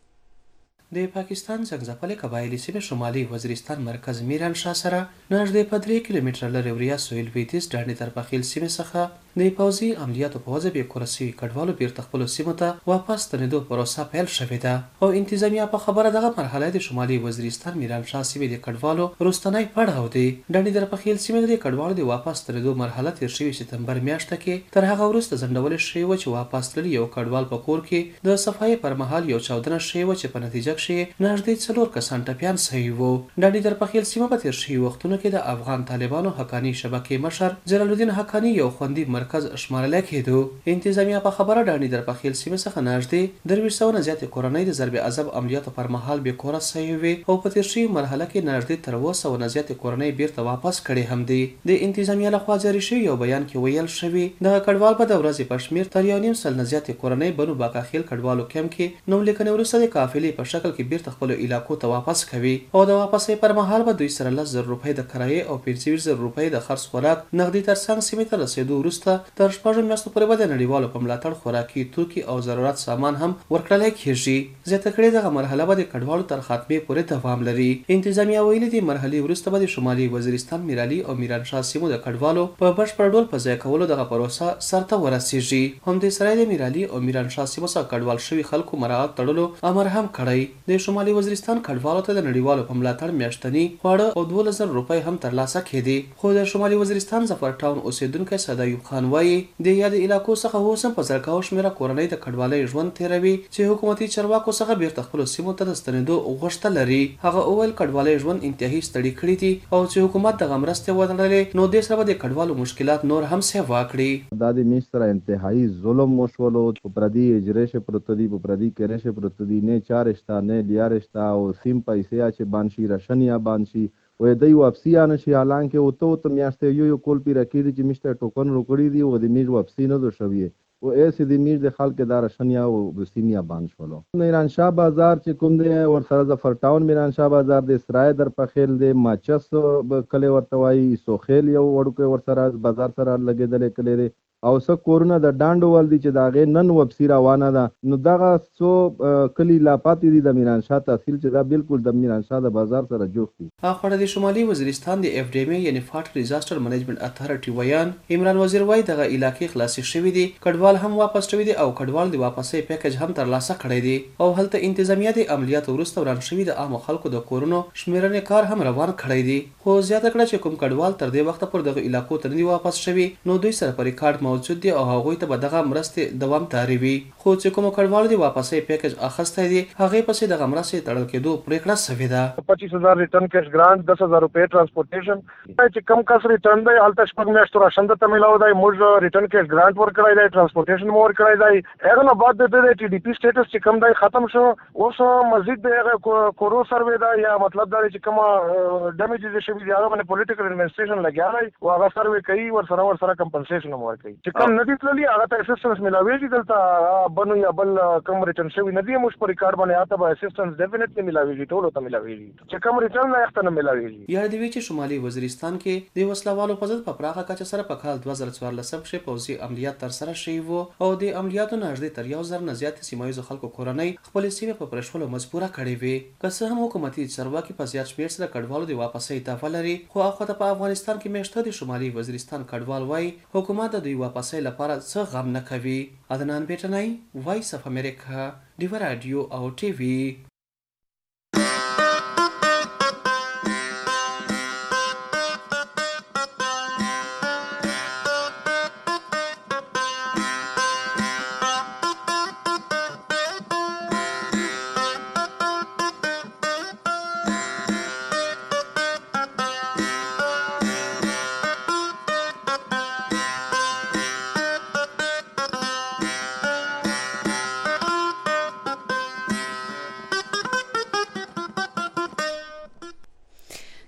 د پاکستان څنګزپلې قبایلي سیمې شمالي وزیرستان مرکز میران شاه سره نږدې په درې کیلومتره لرې وریا سویل ویتیس ډانډې تر پخیل سیمې څخه د پوځي عملیاتو په وجه بې کوره سوي کډوالو بیرته خپلو سیمو ته واپس ستنېدو پروسه پیل شوې ده او انتظامیه په خبره دغه مرحله د شمالي وزیرستان میران شاه سیمې د کډوالو وروستنی پړاو دی. ډانډې تر پخیل سیمې د کډوالو د واپس ستنېدو مرحله تیر شوې سپتمبر میاشته کې، تر هغه وروسته ځنډول شوې وه چې واپس تللي یو کډوال په کور کې د صفایي پر مهال یو چاودنه شوې وه چې په نتیجه کښې نږدې څلور کسان ټپیان سوي وو. ډانډې تر پخیل سیمه په تیر شوي وختونو کې د افغان طالبانو حقاني شبکې مشر جلال الدین حقاني یو خوندي مرکز شمارلی کېدو. انتظامیه په خبره ډانډې تر پخیل سیمې څخه نږدې درویشت سوه نه زیاتې کورنۍ د ضرب عذاب عملیاتو پر مهال بې کوره سوي وې او په تیر شوي مرحله کې نږدې تر اووه سوه نه زیاتې کورنۍ بیرته واپس کړې هم دي. د انتظامیه لخوا جاري شوي یو بیان کې ویل شوي دغه کډوال به د ورځې په شمېر تر یو نیم سل نه زیاتې کورنۍ بنو باقاخیل کډوالو کیمپ کې نوملیکنې وروسته د قافلې په شکل کې بیرته خپلو علاقو ته واپس کوي او د واپسۍ پر مهال به دوی سره لس زره روپۍ د کرایې او پنځه ویشت زره روپۍ د خرڅ خوراک نغدي ترڅنګ سیمې ته رسېدو وروسته تر شپږو میاشتو پورې به د نړیوالو په ملاتړ خوراکي توکي او ضرورت سامان هم ورکړلی کېږي. زیاته کړې دغه مرحله به د کډوالو تر خاتمې پورې دوام لري. انتظامیه ویلي دي مرحلې وروسته به د شمالي وزیرستان میرالي او میرانشاه سیمو د کډوالو په بشپړ ډول په ځای کولو دغه پروسه سرته ورسیږي. همدې سره د میرالي او میرانشاه سیمو څخه کډوال شوي خلکو مراعات تړلو امر هم کړی. د شمالي وزیرستان کډوالو ته د نړیوالو په ملاتړ میاشتني خواړه او دولس زره روپۍ هم ترلاسه کېدې. خو د شمالي وزیرستان ظفر ټاون اوسیدونکی سعد ایوب خان وایي د یادې علاقو څخه اوس هم په زرګاو شمېره کورنۍ د کډوالۍ ژوند تېروي چې حکومتي چارواکو څخه بیرته خپلو سیمو ته د ستنېدو غوښتنه لري. هغه وویل کډوالۍ ژوند انتهایي ستړي کړي دي او چې حکومت دغه مرستې وتړلې نو دې سره به د کډوالو مشکلات نور هم سیوا کړي. دا د میش سره انتهایی ظلم وشولو په پردي اجرې پروت دي په پردي کېرې پروت دي نه چارشتا نه لیارشتا او سیم پیسې چې بانشي رشنیا بانشي و دوی واپسی نه شي حالانکه او ته ته میاشتې یو یو کول پی راکېږي چې مشته ټوکن وکړي دي او د میش واپسی نه دو شوی او ایسې د میش د خلک د رشنیا او سیمیا باندې شولو. میران شاه بازار چې کوم دی ورسره ظفر ټاون میران شاه بازار د اسرائیل در پخیل دی ماچس کلی ورته وایي سوخیل یو وړوکی ورسره بازار سره لګېدلی کلی دی او څه کورونه د ډانډو ول دي چې د هغې نن واپسي روانه ده. نو دغه څو کلي لا پاتې دي د میرانشاه تحصیل چې دا بالکل د میرانشاه د بازار سره جوخت دي. اخوړه د شمالي وزیرستان د اف ډي ام یعنی فاټ ډیزاستر منیجمنت اتھارټي ویان عمران وزیر وایي دغه علاقې خلاصې شوي دي، کډوال هم واپس شوي دي او کډوال د واپسۍ پیکج هم ترلاسه کړی دی او هلته انتظامیه د عملیاتو وروسته وران شوي د عامو خلکو د کورونو شمېرنې کار هم روان کړی دی. خو زیاته کړه چې کوم کډوال تر دې وخته پورې دغه علاقو ته نه دي واپس شوي نو دوی سره په ریکارډ موجود دي او هغوی ته به دغه مرستې دوام تاري وي. خو چې کومو کډوالو د واپسۍ پیکج اخیستی دی هغې پسې دغه مرستې تړل کېدو پرېکړه سوې ده. پچیس هزار ریټرن کیش ګرانټ دس هزار روپۍ ټرانسپورټیشن چې کم کس ریټرن دی هلته شپږ میاشتو راشن درته میلاو دی. موږ ریټرن کیش ګرانټ ورکړی دی، ټرانسپورټیشن مو ورکړی دی. هغه نه بعد د دې ټي ډي پي سټیټس چې کم دی ختم شو. اوس مزید د هغه کورو سروې ده یا مطلب دا دی چې کومه ډیمیجز شوي دي هغه باندې پولیټیکل انویسټیګیشن لګیا دی او هغه سروې کوي ورسره ورسره کمپنسیشن هم ورکوي. چې کم نه دي تللي هغه ته اسسټنس ملاویږي. دلته بنو یا بل کم ریټرن شوي نه دي موږ په ریکارډ باندې هغه ته به اسسټنس ډیفینټلی ملاویږي، ټولو ته ملاویږي. چې کم ریټرن نه یې ته نه ملاویږي. یاد دی چې شمالي وزیرستان کې د وسلوالو په ضد په پراخه کچه سره په کال دوه زره څوارلسم کښې پوځي عملیات ترسره شوي وو او د عملیاتو نږدې تر یو زر نه زیاتې سیمه ییزو خلکو کورنۍ خپلې سیمې په پرېښولو مجبوره کړې وې. که څه هم حکومتي چارواکي په زیات شمېر سره کډوالو د واپسۍ دعوه لري خو اخواته په افغانستان کې میشته د شمالي وزیرستان کډوال وایي حکومت د دوی واپسۍ لپاره څه غم نه کوي. عدنان بیٹنی، وایس اف امریکا، ډیوه راډیو او ټي وي.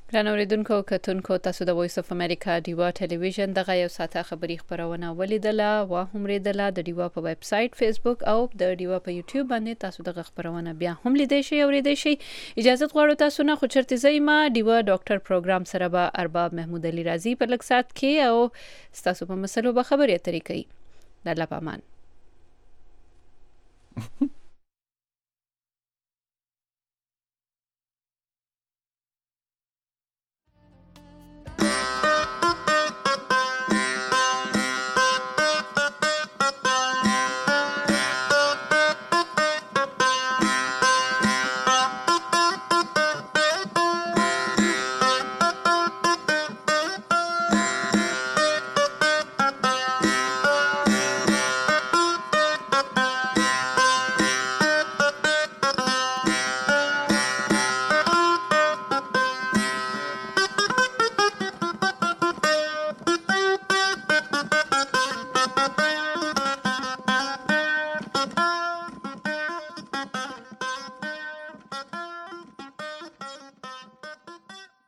ګران اوریدونکو کتونکو تاسو د وایس اف امریکا ډیوا ټلویزیون دغه یو ساعته خبری خبرونه ولیدله و هم ریدله د ډیوا په ویب سټ فیسبوک او د ډیوا په یوټیوب باندې تاسو دغه خبرونه بیا هم لیدئ شئ او ریدئ شئ. اجازه غواړو تاسو نه خو چرته زېما ډیوا ډاکټر پروګرام سره به ارباب محمود علي رازي په لږ سات کې او تاسو په مسلو به خبرې اترې کوي. د الله پامان.